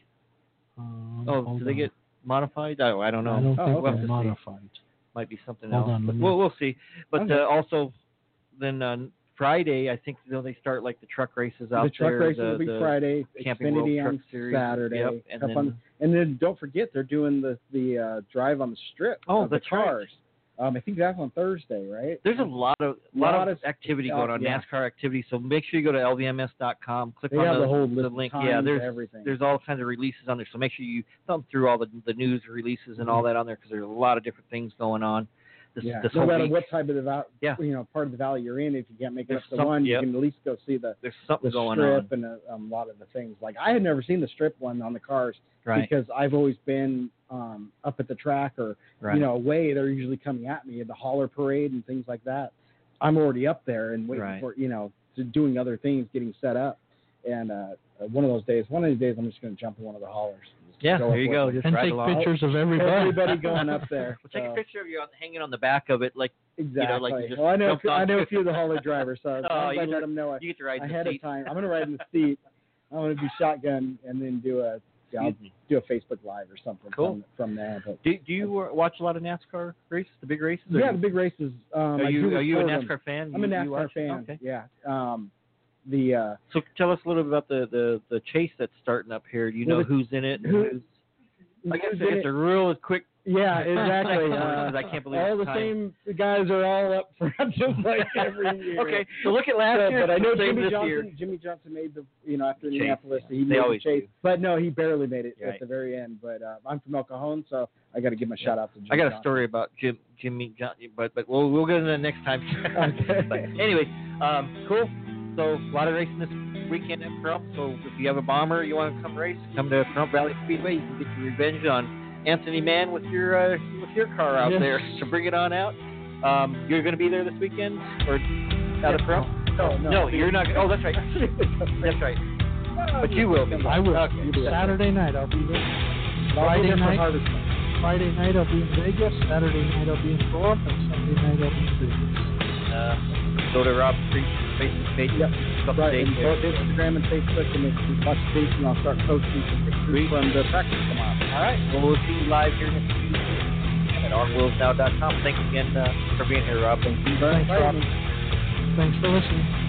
Um, Oh, hold do they on. get modified? Oh, I don't know. I don't Oh, think okay. We'll have they're to see. modified. Might be something Hold else. on, But let me- we'll we'll see. But Okay. uh, also, then uh, Friday, I think you know, they start like the truck races out The truck there. races the, will be the Friday. Camping World Xfinity Truck on Series. Saturday. Yep, and Cup then- on- and then don't forget they're doing the the uh, drive on the strip. Oh, of the that's right. cars. Um, I think that's on Thursday, right? There's a lot of lot, Lot of of- activity uh, going on, yeah. NASCAR activity. So make sure you go to L V M S dot com, click They on have the, the whole the list of link. times, Yeah, there's everything. there's all kinds of releases on there. So make sure you thumb through all the the news releases and all that on there because there's a lot of different things going on. This, Mm-hmm. yeah. this no whole matter week. what type of the val- Yeah. you know part of the valley you're in, if you can't make it There's up to some- one, yep. you can at least go see the There's something the going strip on. and a, um, a lot of the things. Like I had never seen the strip one on the cars Right. because I've always been um, up at the track or Right. you know away. They're usually coming at me at the hauler parade and things like that. I'm already up there and waiting Right. for you know to doing other things, getting set up. And uh, one of those days, one of these days, I'm just going to jump in one of the haulers. Just Yeah, go there up you with go. them. Just And ride take along. pictures of everybody. Everybody going up there. Well, take so. a picture of you on, hanging on the back of it, like Exactly. like you just well, I know jumped I know a onto few of it. the hauler drivers, so as Oh, long as I you let look- them know you get to ride in ahead the of seat. time. I'm going to ride in the seat. I'm going to do shotgun and then do a yeah, I'll Excuse me. do a Facebook Live or something Cool. from, from there. But Do, do you uh, watch a lot of NASCAR races, the big races? or yeah, you- the big races. Um, Are I you do are you a record them. NASCAR fan? I'm a You- you NASCAR watch? fan. Okay. Yeah. Um, the uh, So tell us a little bit about the, the, the chase that's starting up here. Do you Well, know the- who's in it? and who- who's, I guess who's it's in it? a real quick. Yeah, exactly. Uh, I can't believe all it's the time. same guys are all up front just like every year. Okay, so look at last So, year. but I know same Jimmy this Johnson. year. Jimmy Johnson made the you know after Chase, Indianapolis yeah. he They made the always chase, do. but no, he barely made it Right. at the very end. But uh, I'm from El Cajon, so I got to give my shout out to Jimmy I got a Johnson. story about Jim, Jimmy Johnson, but but we'll we'll get into that next time. Okay. But anyway, um, cool. So a lot of racing this weekend at Crump. So if you have a bomber, you want to come race, come to Crump Valley Speedway. You can get your revenge on Anthony Mann with your uh, with your car out Yes. there. So bring it on out. Um, you're going to be there this weekend or out of Crump? No, no, No, you're not. Oh, that's right. That's right. But you will be. I will. Okay. Saturday night I'll be there. I'll be Friday there for night. Harvest. Friday night I'll be in Vegas. Saturday night I'll be in Florida. And Sunday night I'll be in Vegas. Uh, go to Rob Street Facebook page. Yep. Couple Right, days and there. both Instagram and Facebook, and if you watch the and I'll start posting some pictures from the practice tomorrow. All right. Well, we'll see you live here next Tuesday at our wheels now dot com. Thanks again uh, for being here, Rob. Thank you very Thanks, much. Rob. Thanks for listening.